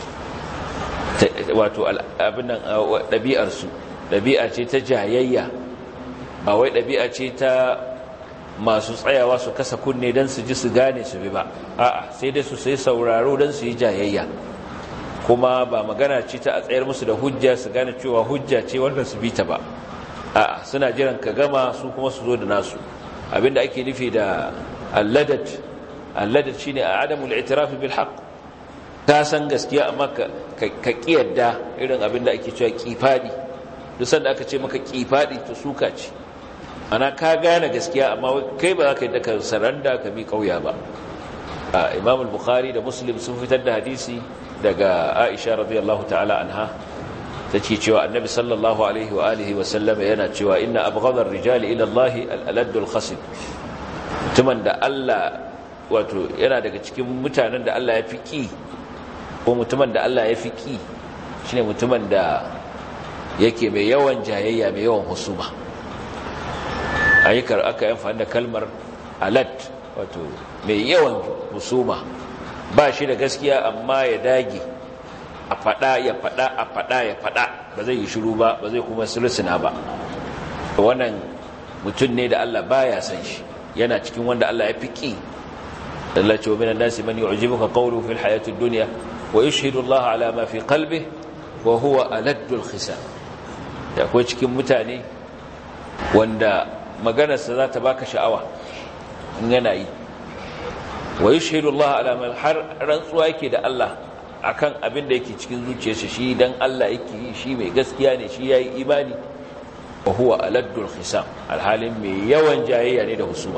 A: wato abin nan dabi'ar su, dabi'a ce ta jayayya, ba wai dabi'a ce ta masu tsayawa su kasa kunne dan su ji su gane su bi ba, a'a sai dai su sai sauraro dan su yi jayayya, kuma ba magana ce ta a tsayar musu da hujja su gane cewa hujja ce wanda su bi ta ba, a'a suna jiran ka gama su kuma su zo da nasu. Abinda ake nufi da alladat, alladat shine a adamul i'tiraf bil haqq, ka san gaskiya amma ka ka kiyarda, irin abinda ake cewa kifadi. duk sanda aka ce maka kifadi to suka ce, ana ka gane gaskiya amma kai ba za ka yi da ka saranda ka bi kauya ba. Imam al-Bukhari da Muslim sun fitar da hadisi daga Aisha radiyallahu ta'ala anha, tace cewa Annabi sallallahu alaihi wa alihi wa sallam yana cewa inna abghadar rijali ila Allah al-alad al-khasib, mutumin da Allah wato yana daga cikin mutanen da Allah ya fi ki, ko mutumin da Allah ya fi ki shine mutumin da yake mai yawan jayayya, mai yawan husuma. ayyukar aka yi amfani da kalmar alad, wato mai yawan husuma, ba shi da gaskiya amma ya dage a fada ya fada a fada ya fada, ba zai yi shiru ba, ba zai kuma sulusuna ba. wannan mutum ne da Allah baya san shi, yana cikin wanda Allah ya fiki. Allah ce wa minan nasi man yu'jibuka qawluhu fil hayatid dunya wa yashhadu Allah ala ma fi qalbihi wa huwa aladul khisam. da akwai cikin mutane wanda maganarsa za ta baka sha'awa in yana yi, wa yashhadu Allah ala ma, har rantsuwa yake da Allah akan abin da yake cikin zuciyarsa, shi dan Allah yake yi, shi mai gaskiya ne, shi yayi imani. wa huwa aladul khisam, alhalin mai yawan jayayya ne da husuma.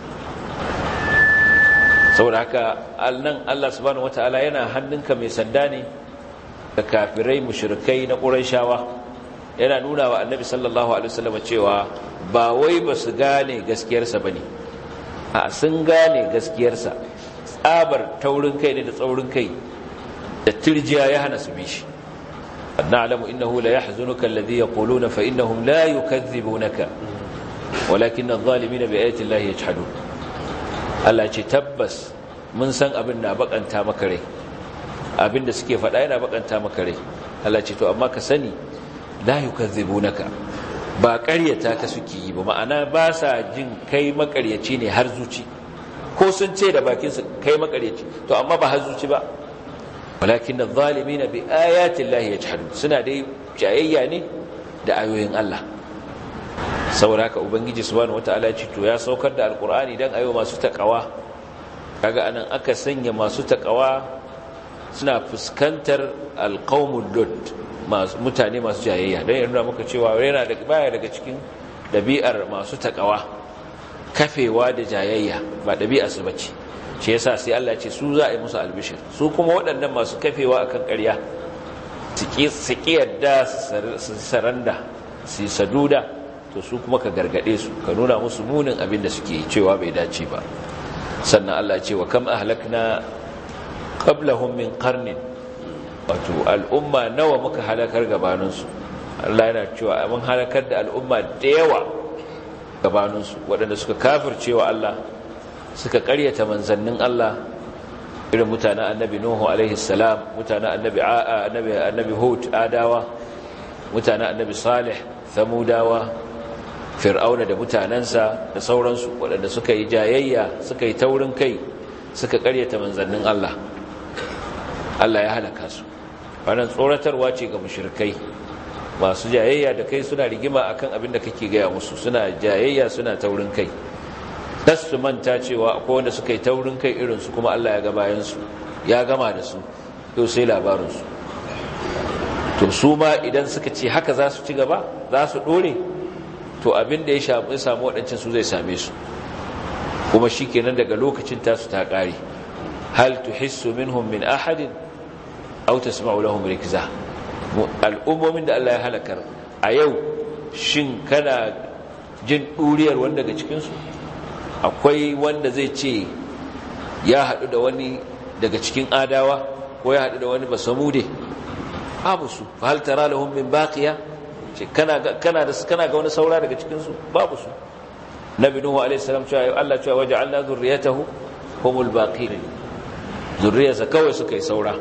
A: saboda haka alnan Allah subhanahu wataala yana hannunka mai sanda ne da kafirai mushrikai na Qurayshawa, yana nuna wa Annabi sallallahu alaihi wasallam cewa ba wai ba su gane gaskiyarsa bane, a sun gane gaskiyarsa, tsabar taurin kai ne da tsaurin kai da tirjiya ya hana su bi shi. na'lamu innahu la yahzunuka alladhi yaquluna fa innahum la yukadhibunaka walakinna adh-dhalimina bi ayati llahi yajhadun. Allah ce tabbas mun san abin na bakanta maka rai, abin da suke faɗa yana bakanta maka rai. Allah ce to amma ka sani la yukadhibunaka, ba ƙaryata ka suke yi ba, ma'ana ba sa jin kai makaryaci ne har zuci, ko sun ce da bakin su kai makaryaci to amma ba har zuci ba. walakinna adh-dhalimina bi ayati llahi yajhadun, suna dai jayayya ne da ayoyin Allah. saboda haka ubangiji subhanahu wataala ya ce to ya saukar da alqur'ani dan ayo masu takawa. kaga anan aka sanya masu takawa suna fuskantar alqaumul lud, masu mutane masu jayayya, dan yana muka cewa yana da baya daga cikin dabi'ar masu takawa kafewa da jayayya, ba dabi'ar su bace. shi yasa sai Allah ya ce su za a yi musu albishir, su kuma waɗannan masu kafewa akan ƙarya su ki yadda su saranda su saduda, to su kuma ka gargade su, ka nuna musu munin abin da suke yi cewa bai dace ba. sannan Allah ya ce wa kam ahlakna qablahum min qarnin, wato al'umma nawa muka halakar gabaninsu. Allah yana cewa mun halakar da al'umma da yawa gabaninsu, waɗanda suka kafircewa Allah, suka ƙaryata manzannin Allah, irin mutanen annabi Nuhu alaihi salam, mutanen annabi annabi annabi Hud, Adawa, mutanen annabi salih samudawa fir'auna da mutanensa da sauransu waɗanda suka yi jayayya suka yi taurin kai suka ƙaryata manzannin Allah Allah ya halaka su wannan tsoratarwa ce ga mushrikai masu jayayya da kai suna rigima akan abin da kake gaya musu suna jayayya suna taurin kai das su manta cewa akwai wanda suka yi taurin kai irinsu kuma Allah ya ga bayansu ya gama da su yau sai labarinsu to su ma idan suka ce haka za su ci gaba za su ɗore to abin da ya samu waɗancan su zai same su kuma shi kenan daga lokacin tasu ta ƙare hal tuhissu minhum min ahadin aw tasma'u lahum rikza al'ummomin da Allah ya halakar a yau shin kana jin ɗuriyar wanda daga cikinsu akwai wanda zai ce ya haɗu da wani daga cikin adawa ko ya haɗu da wani basamude babu su fa hal tara lahum min baqiya ce kana kana da kana ga wani saura daga cikin su babu su nabi nuhu alaihi salam cewa Allah cewa waja'alna zurriyatahu humul baqin zurriyarsa kawai suka yi saura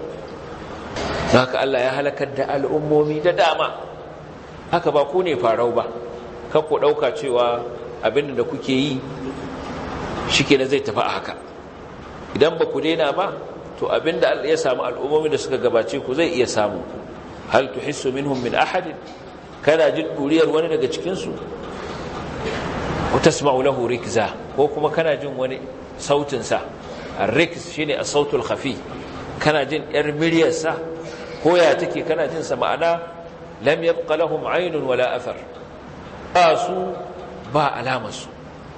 A: haka Allah ya halakar da al'ummomi da dama haka ba ku ne farau ba kan ku dauka cewa abin da kuke yi shikenan zai tafi a haka idan ba ku daina ba to abinda Allah ya samu al'ummomi da suka gabace ku zai iya samu hal tuhissu minhum min ahadin kana jin duriyar wani daga cikin su ko tasma'u lahu rikza ko kuma kana jin wani sautin sa ar-riks shine as-sautul khafi kana jin yar miryar sa ko ya take kana jin sa ma'ana lam yabqa lahum aynun wala athar ba su ba alamar su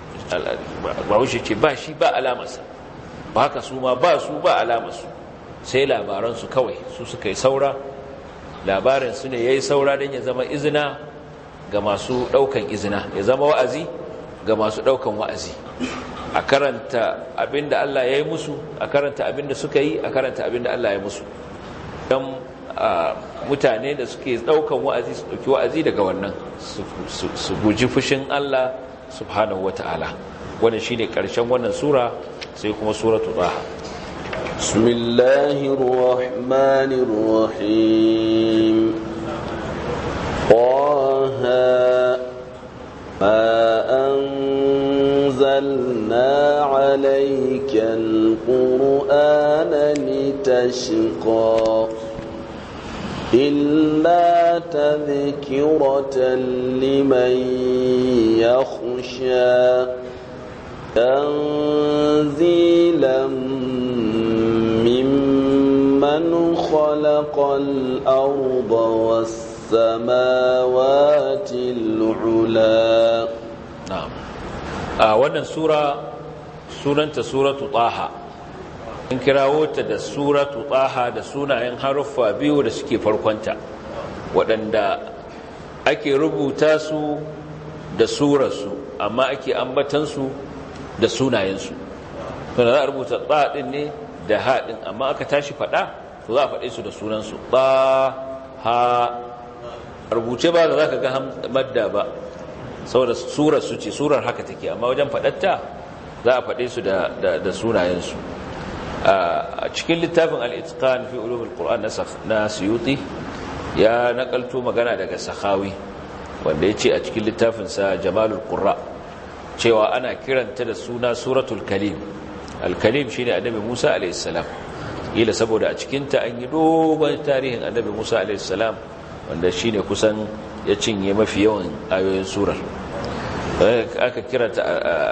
A: ba wuce ce ba shi ba alamar sa ba haka su ma ba su ba alamar su sai labaran su kawai su suka yi saura labarin su ne yayi saura dan ya zama izina ga masu daukan izina ya zama wa'azi ga masu daukan wa'azi a karanta abinda Allah ya yi musu a karanta abinda suka yi a karanta abinda Allah ya musu dan mutane da suke daukan wa'azi su dauki wa'azi daga wannan su guji fushin Allah subhanahu wata'ala wannan shine karshen wannan sura sai kuma suratu taha
B: bismillahir rahmanir rahim taha ma anzalna alayka alqur'ana litashqa إلا تذكرة لمن يخشى تنزيلا ممن خلق الأرض والسماوات العلا
A: نعم آه wannan sura sunanta suratu taha in kirawo ta da suratu taha da sunayen haruffa biyu da suke farkonta waɗanda ake rubuta su da surarsu amma ake ambatansu da sunayensu to da za a rubuta ta ɗin ne da ha ɗin amma aka tashi faɗa to za a faɗe su da sunansu ta ha rubuce ba da za ka ga madda ba saboda surarsu ce surar haka take amma wajen faɗatta za a faɗe su da sunayensu a cikin littafin al-itqan fi ulum al-Qur'an na Suyuti ya nakalto magana daga Sakhawi wanda yace a cikin littafin sa Jamalul Qurra cewa ana kiranta da suna suratul Kalim al-Kalim shine annabi Musa alayhi salam ila saboda a cikin ta an yi dogon tarihin annabi Musa alayhi salam wanda shine kusan ya cinye mafi yawan ayoyin surar aka kiranta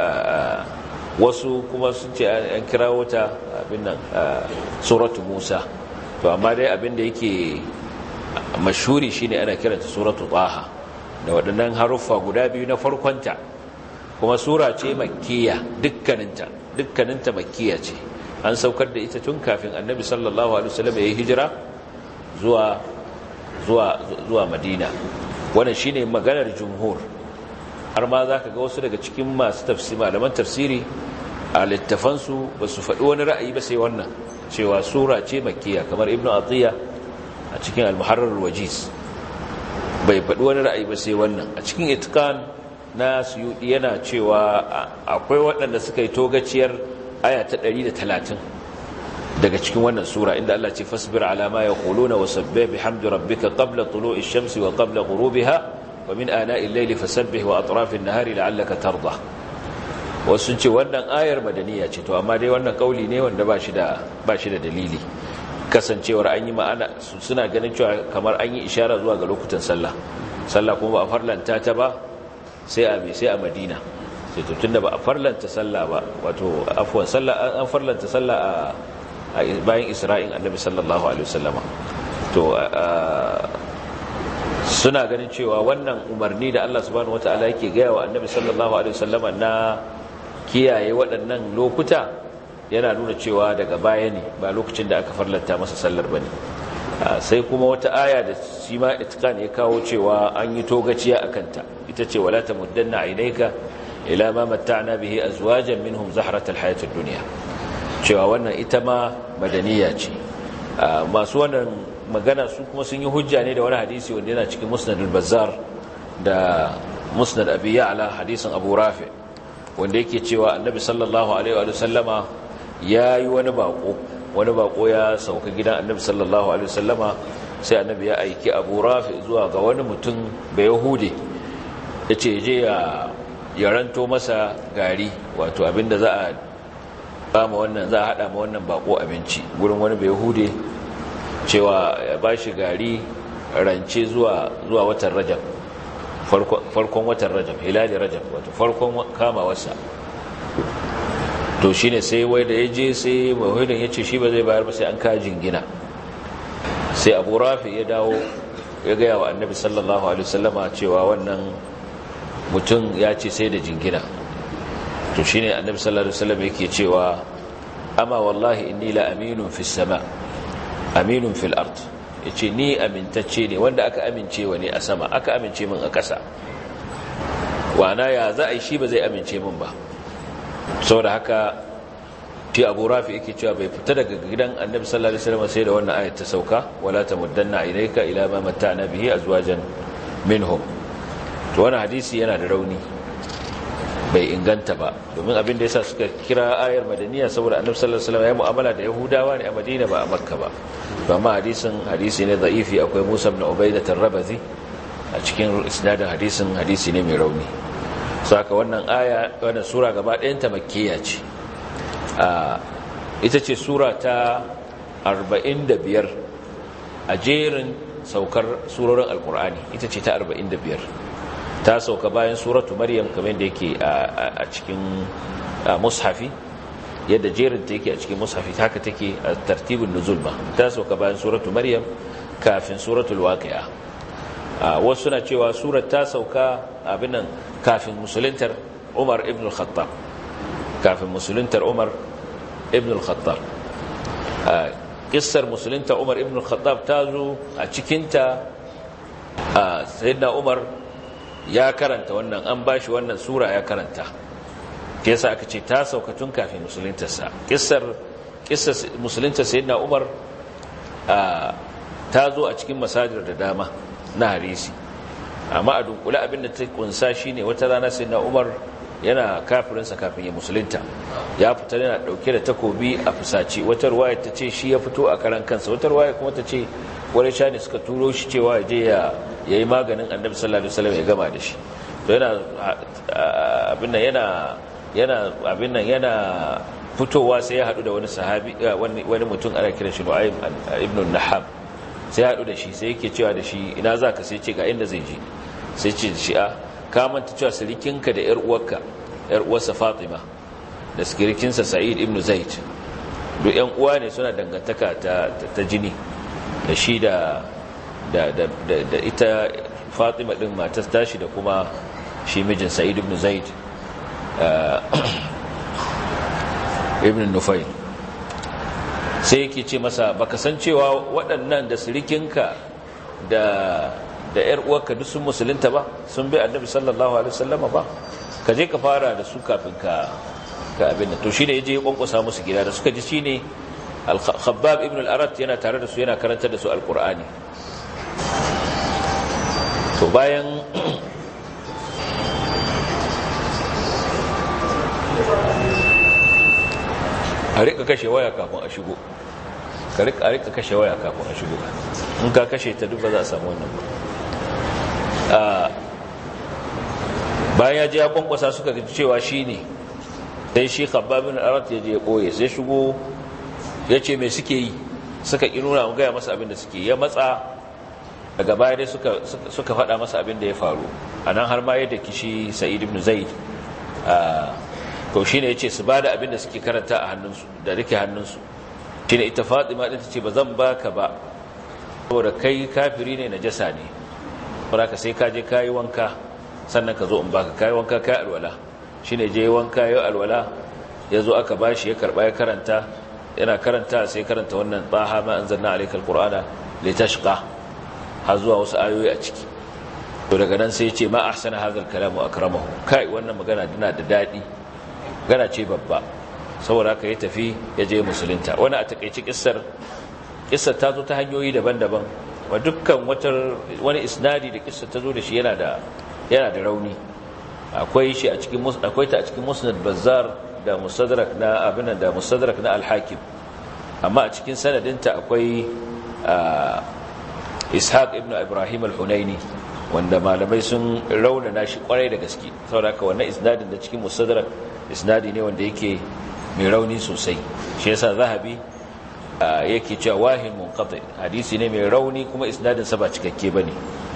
A: wasu kuma sun ce an kirawo ta abin nan suratu Musa to amma dai abin da yake mashhuri shine ana kiranta suratu Taha da waɗannan haruffa guda biyu na farkonta kuma sura ce makkiya dukkaninta dukkaninta makkiya ce an saukar da ita tun kafin annabi sallallahu alaihi wasallam ya yi hijira zuwa zuwa zuwa Madina wannan shine maganar jumhur har ma za ka ga wasu daga cikin masu tafsiri malaman tafsiri a littafansu ba su faɗi wani ra'ayi ba sai wannan cewa sura ce makkiya kamar ibnu atiya a cikin al-muharrar wajiz bai faɗi wani ra'ayi ba sai wannan a cikin itqan na suyudi yana cewa akwai waɗanda suka yi togaciyar aya ta ɗari da talatin daga cikin wannan sura inda Allah ce fasbir ala ma yaquluna wasabbih bihamdi rabbika qabla tulu'i shamsi wa qabla ghurubiha wa min ana'i al-layli fasabbih wa atraf an-nahari la'allaka tarda. wasu ce wannan ayar madaniya ce to amma dai wannan kauli ne wanda ba shi da ba shi da dalili kasancewar an yi ma'ana suna ganin cewa kamar an yi ishara zuwa ga lokutan sallah sallah kuma ba a farlanta ta ba sai a sai a Madina sai to tunda ba a farlanta sallah ba wato afwan sallah an farlanta sallah a bayan Isra'il Annabi sallallahu alaihi wasallama to suna ganin cewa wannan umarni da Allah subhanahu wataala yake gaya wa Annabi sallallahu alaihi wasallama na kiyaye waɗannan lokuta yana nuna cewa daga baya ne ba lokacin da aka farlanta masa sallar bane sai kuma wata aya da shi ma itqan ya kawo cewa an yi togaciya akan ta ita ce wala tamuddanna aynayka ila ma matta'na bihi azwajan minhum zahratal hayatid dunya cewa wannan ita ma madaniya ce masu wannan magana su kuma sun yi hujja ne da wani hadisi wanda yana cikin musnadul bazzar da musnad abi ya'la hadisin abu rafi wanda yake cewa annabi sallallahu alaihi wa sallama yayi wani bako wani bako ya sauka gidan annabi sallallahu alaihi wa sallama sai annabi ya aiki abu rafi zuwa ga wani mutum bai yahudi yace je ya yaranto masa gari wato abinda za a bama wannan za a hada ma wannan bako abinci gurin wani bai yahudi cewa ya bashi gari rance zuwa zuwa watan rajab farkon watan rajab hilali rajab wato farkon kamawarsa to shine sai wai da yaje sai mawhidin yace shi ba zai bayar ba sai an ka jingina sai Abu Rafi ya dawo ya ga wa Annabi sallallahu alaihi wasallama cewa wannan mutum ya ce sai da jingina to shine Annabi sallallahu alaihi wasallam yake cewa amma wallahi inni la aminun fis sama aminun fil ard yace ni amintacce ne wanda aka amince wa ne a sama aka amince min a ƙasa wana ya za a yi shi ba zai amince min ba saboda haka fi Abu Rafi yake cewa bai fita daga gidan Annabi sallallahu alaihi wasallam sai da wannan ayat ta sauka wala tamuddanna ilayka ila ma matta'na bihi azwajan minhum to wannan hadisi yana da rauni bai inganta ba domin abin da yasa suka kira ayar madaniya saboda Annabi sallallahu alaihi wasallam ya mu'amala da Yahudawa ne a Madina ba a Makka ba amma hadisin hadisi ne da'ifi akwai Musa ibn Ubaidah ar-Rabazi a cikin isnadin hadisin hadisi ne mai rauni saka wannan aya wannan sura gaba ɗayan ta makkiya ce ita ce sura ta arba'in da biyar a jerin saukar surorin alkur'ani ita ce ta arba'in da biyar ta sauka bayan suratu maryam kamar da yake a cikin mushafi yadda jerin ta yake a cikin mushafi haka take a tartibin nuzul ba ta sauka bayan suratu maryam kafin suratul waqi'a wasu na cewa surar ta sauka abinan kafin musuluntar Umar ibn al-Khattab kafin musuluntar Umar ibn al-Khattab kissar musuluntar Umar ibn al-Khattab ta zo a cikinta sayyidina Umar ya karanta wannan an bashi wannan sura ya karanta ke yasa aka ce ta sauka tun kafin musuluntarsa kissar kissar musuluntar sayyidina Umar ta zo a cikin masajir da dama na hadisi amma a dunkule abinda ta kunsa shine wata rana sayyidina Umar yana kafirinsa kafin ya musulunta ya fita yana dauke da takobi a fusaci wata ruwaya ta ce shi ya fito a karan kansa wata ruwaya kuma ta ce wani shani suka turo shi cewa ya je ya yayi maganin Annabi sallallahu alaihi wasallam ya gama da shi to yana abin nan yana yana abin nan yana fitowa sai ya hadu da wani sahabi wani wani mutum ana kiran shi Nu'aym ibn Nahab sai ya hadu da shi sai yake cewa da shi ina zaka sai ce ga inda zai je sai ce shi a ka manta cewa sirikinka da yar uwarka yar uwarsa Fatima da sirikinsa Sa'id ibn Zaid duk yan uwa ne suna dangantaka ta ta jini da shi da da da da ita Fatima din matar tashi da kuma shi mijin Sa'id ibn Zaid ibn Nufayl sai yake ce masa baka san cewa waɗannan da sirikinka da da ƴar uwarka duk sun musulunta ba sun bi Annabi sallallahu alaihi wasallama ba ka je ka fara da su kafin ka ka abin to shine yaje ya kwankwasa musu gida da suka ji shine al-Khabbab ibn al-Arat yana tare da su yana karantar da su al-Qur'ani to bayan a rika kashe waya kafin a shigo ka rika rika kashe waya kafin a shigo in ka kashe ta duk ba za a samu wannan ba bayan ya je ya kwankwasa suka ga cewa shine sai shi Khabbab bin Arat ya je ya boye sai shigo ya ce me suke yi suka kinuna mu gaya masa abin da suke ya matsa daga baya dai suka suka faɗa masa abin da ya faru anan har ma yadda kishi Sa'id ibn Zaid to shine yace su bada abin da suke karanta a hannunsu da rike hannunsu shine ita Fatima din tace bazan baka ba saboda kai kafiri ne najasa ne saboda sai ka je kai wanka sannan ka zo in baka kai wanka kai alwala shine je wanka yayi alwala yazo aka bashi ya karba ya karanta yana karanta sai karanta wannan taha ma anzalna alaykal qur'ana litashqa har zuwa wasu ayoyi a ciki to daga nan sai ya ce ma ahsana hadha al-kalam wa akramahu kai wannan magana dina da dadi magana ce babba saboda haka ya tafi ya je musulunta wani a takeici kissar kissar ta zo ta hanyoyi daban-daban wa dukkan wata wani isnadi da kissar ta zo da shi yana da yana da rauni akwai shi a cikin akwai ta a cikin musnad bazzar da mustadrak na abinan da mustadrak na al-hakim amma a cikin sanadinta akwai ishaq ibn ibrahim al-hunaini wanda malamai sun raunana shi kwarai da gaske saboda haka wannan isnadin da cikin mustadrak isnadi ne wanda yake mai rauni sosai shi yasa zahabi yake cewa wahin munqati hadisi ne mai rauni kuma isnadin sa ba cikakke bane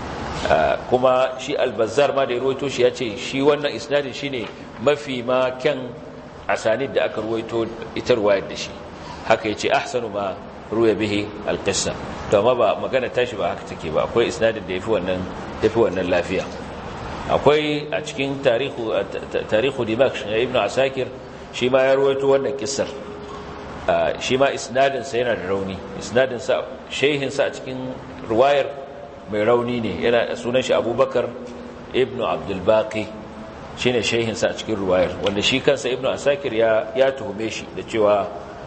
A: kuma shi al-bazzar ma da ya rawaito shi yace shi wannan isnadin shine mafi ma kyan asanid da aka ruwaito ita ruwayar da shi haka yace ahsanu ma ruya bihi al-qissa to amma ba magana tashi ba haka take ba akwai isnadin da yafi wannan yafi wannan lafiya akwai a cikin tarihu tarihu Dimashq ibn Asakir shi ma ya ruwaito wannan kissar shi ma isnadin sa yana da rauni isnadin sa shehin sa a cikin ruwayar mai rauni ne yana sunan shi Abubakar ibn Abdul Baqi shine shehin sa a cikin ruwayar wanda shi kansa ibn Asakir ya ya tuhume shi da cewa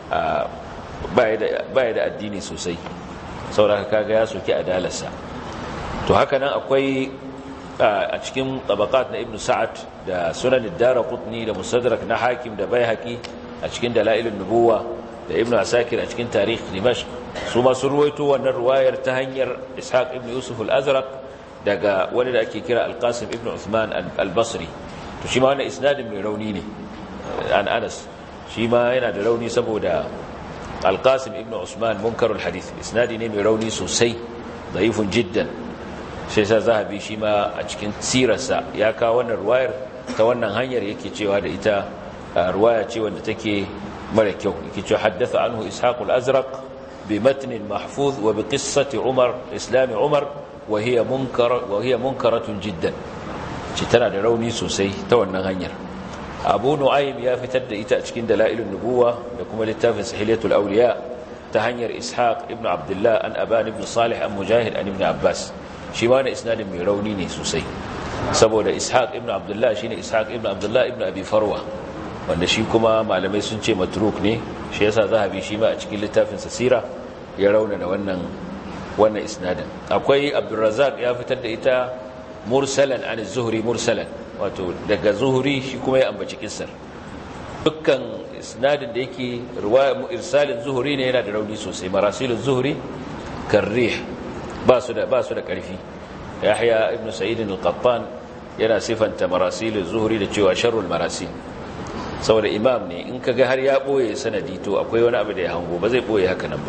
A: baya da baya da addini sosai saboda kaga ya soki adalarsa to haka nan akwai a cikin tabaqat na ibn Sa'ad da sunan ad-Darqutni da Mustadrak na Hakim da Baihaqi a cikin dalailun nubuwa da ibn Asakir a cikin tarikh Dimashq su ma sun ruwaito wannan ruwayar ta hanyar Ishaq ibn Yusuf al-Azraq daga wani da ake kira Al-Qasim ibn Uthman al-Basri to shi ma wannan isnadin mai rauni ne an Anas shi ma yana da rauni saboda Al-Qasim ibn Uthman munkarul hadith isnadi ne mai rauni sosai dhaifun jiddan sai sa zahabi shi ma a cikin sirarsa ya kawo wannan ruwayar ta wannan hanyar yake cewa da ita ruwaya ce wanda take mara kyau yake cewa haddatha anhu Ishaq al-Azraq bi matn mahfuz wa bi qissati Umar islam Umar wa hiya munkar wa hiya munkaratun jiddan ce tana da rauni sosai ta wannan hanyar Abu Nu'aym ya fitar da ita a cikin dalailun nubuwa da kuma littafin Sahihatul Awliya ta hanyar Ishaq ibn Abdullah an Aban ibn Salih an Mujahid an Ibn Abbas shi ma na isnadin mai rauni ne sosai saboda Ishaq ibn Abdullah shine Ishaq ibn Abdullah ibn Abi Farwa wanda shi kuma malamai sun ce matruk ne shi yasa zahabi shi ma a cikin littafin sa sira ya rauna da wannan wannan isnadin akwai Abdurrazzaq ya fitar da ita mursalan an az-Zuhri mursalan wato daga Zuhri shi kuma ya ambaci kissar dukkan isnadin da yake riwaya irsalin Zuhri ne yana da rauni sosai marasiluz Zuhri karrih ba su da ba su da ƙarfi Yahya ibn Sa'id al-Qattan yana sifanta marasiluz Zuhri da cewa sharrul marasil saboda imam ne in kaga har ya boye sanadi to akwai wani abu da ya hango ba zai boye haka nan ba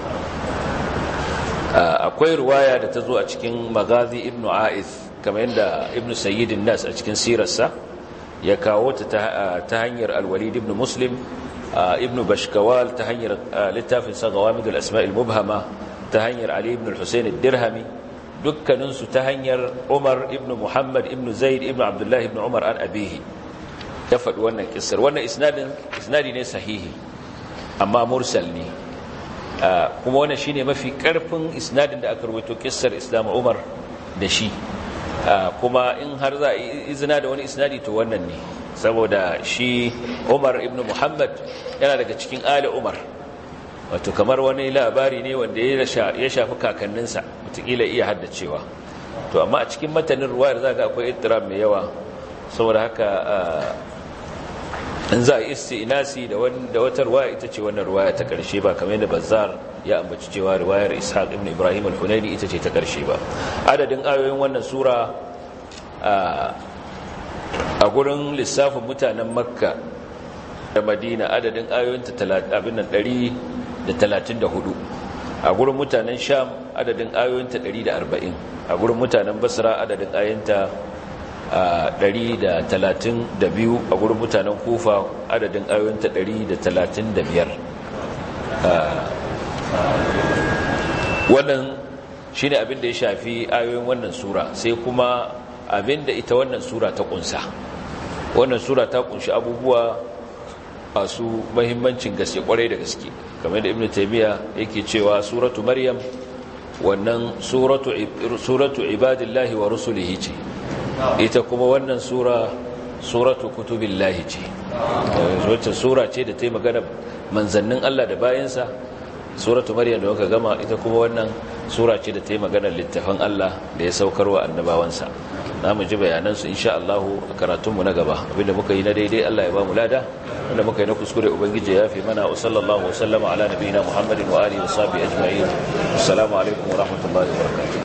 A: akwai riwaya da ta zo a cikin Magazi ibn Aiz kamar yadda ibn Sayyid an-Nas a cikin sirarsa ya kawo ta ta hanyar al-Walid ibn Muslim ibn Bashkawal ta hanyar littafin sa Gawamid al-Asma' al-Mubhama ta hanyar Ali ibn al-Husayn al-Dirhami dukkaninsu ta hanyar Umar ibn Muhammad ibn Zaid ibn Abdullah ibn Umar an abihi ya faɗi wannan kissar wannan isnadin isnadi ne sahihi amma mursal ne kuma wannan shine mafi karfin isnadin da aka rubuto kissar Islam Umar da shi kuma in har za a izina da wani isnadi to wannan ne saboda shi Umar ibn Muhammad yana daga cikin ali Umar wato kamar wani labari ne wanda ya shafi kakanninsa wataƙila iya haddacewa to amma a cikin matanin ruwayar za ga akwai ittirab mai yawa saboda haka in za a istinasi da da wata ruwaya ita ce wannan ruwaya ta karshe ba kamar yadda Bazzar ya ambaci cewa riwayar Ishaq ibn Ibrahim al-Hunaini ita ce ta karshe ba. Adadin ayoyin wannan sura a gurin lissafin mutanen Makka da Madina adadin ayoyinta ɗari da talatin da hudu, a gurin mutanen Sham adadin ayoyinta ɗari da arba'in, a gurin mutanen Basra adadin ayoyinta ɗari da talatin da biyu, a gurin mutanen Kufa adadin ayoyinta ɗari da talatin da biyar. Wannan shine abin da ya shafi ayoyin wannan sura. Sai kuma abin da ita wannan sura ta kunsa. Wannan sura ta kunshi abubuwa masu muhimmancin gaske kwarai da gaske, kamar da Ibn Taymiyyah yake cewa suratu Maryam wannan suratu suratu ibadillahi wa rusulihi ce, ita kuma wannan sura suratu kutubillahi ce. Wacce sura ce da ta yi magana manzannin Allah da bayansa. Suratu Maryam da muka gama ita kuma wannan sura ce da ta yi magana littafin Allah da ya saukarwa annabawansa. Na mu ji bayanansu insha Allah a karatunmu na gaba. Abinda muka yi na daidai Allah ya ba mu lada, wanda muka yi na kuskure ubangiji ya fi mana. Wa sallallahu wa sallama ala nabiyina Muhammadin wa alihi wa sahbihi ajma'in. Assalamu alaikum wa rahmatullahi wa barakatuh.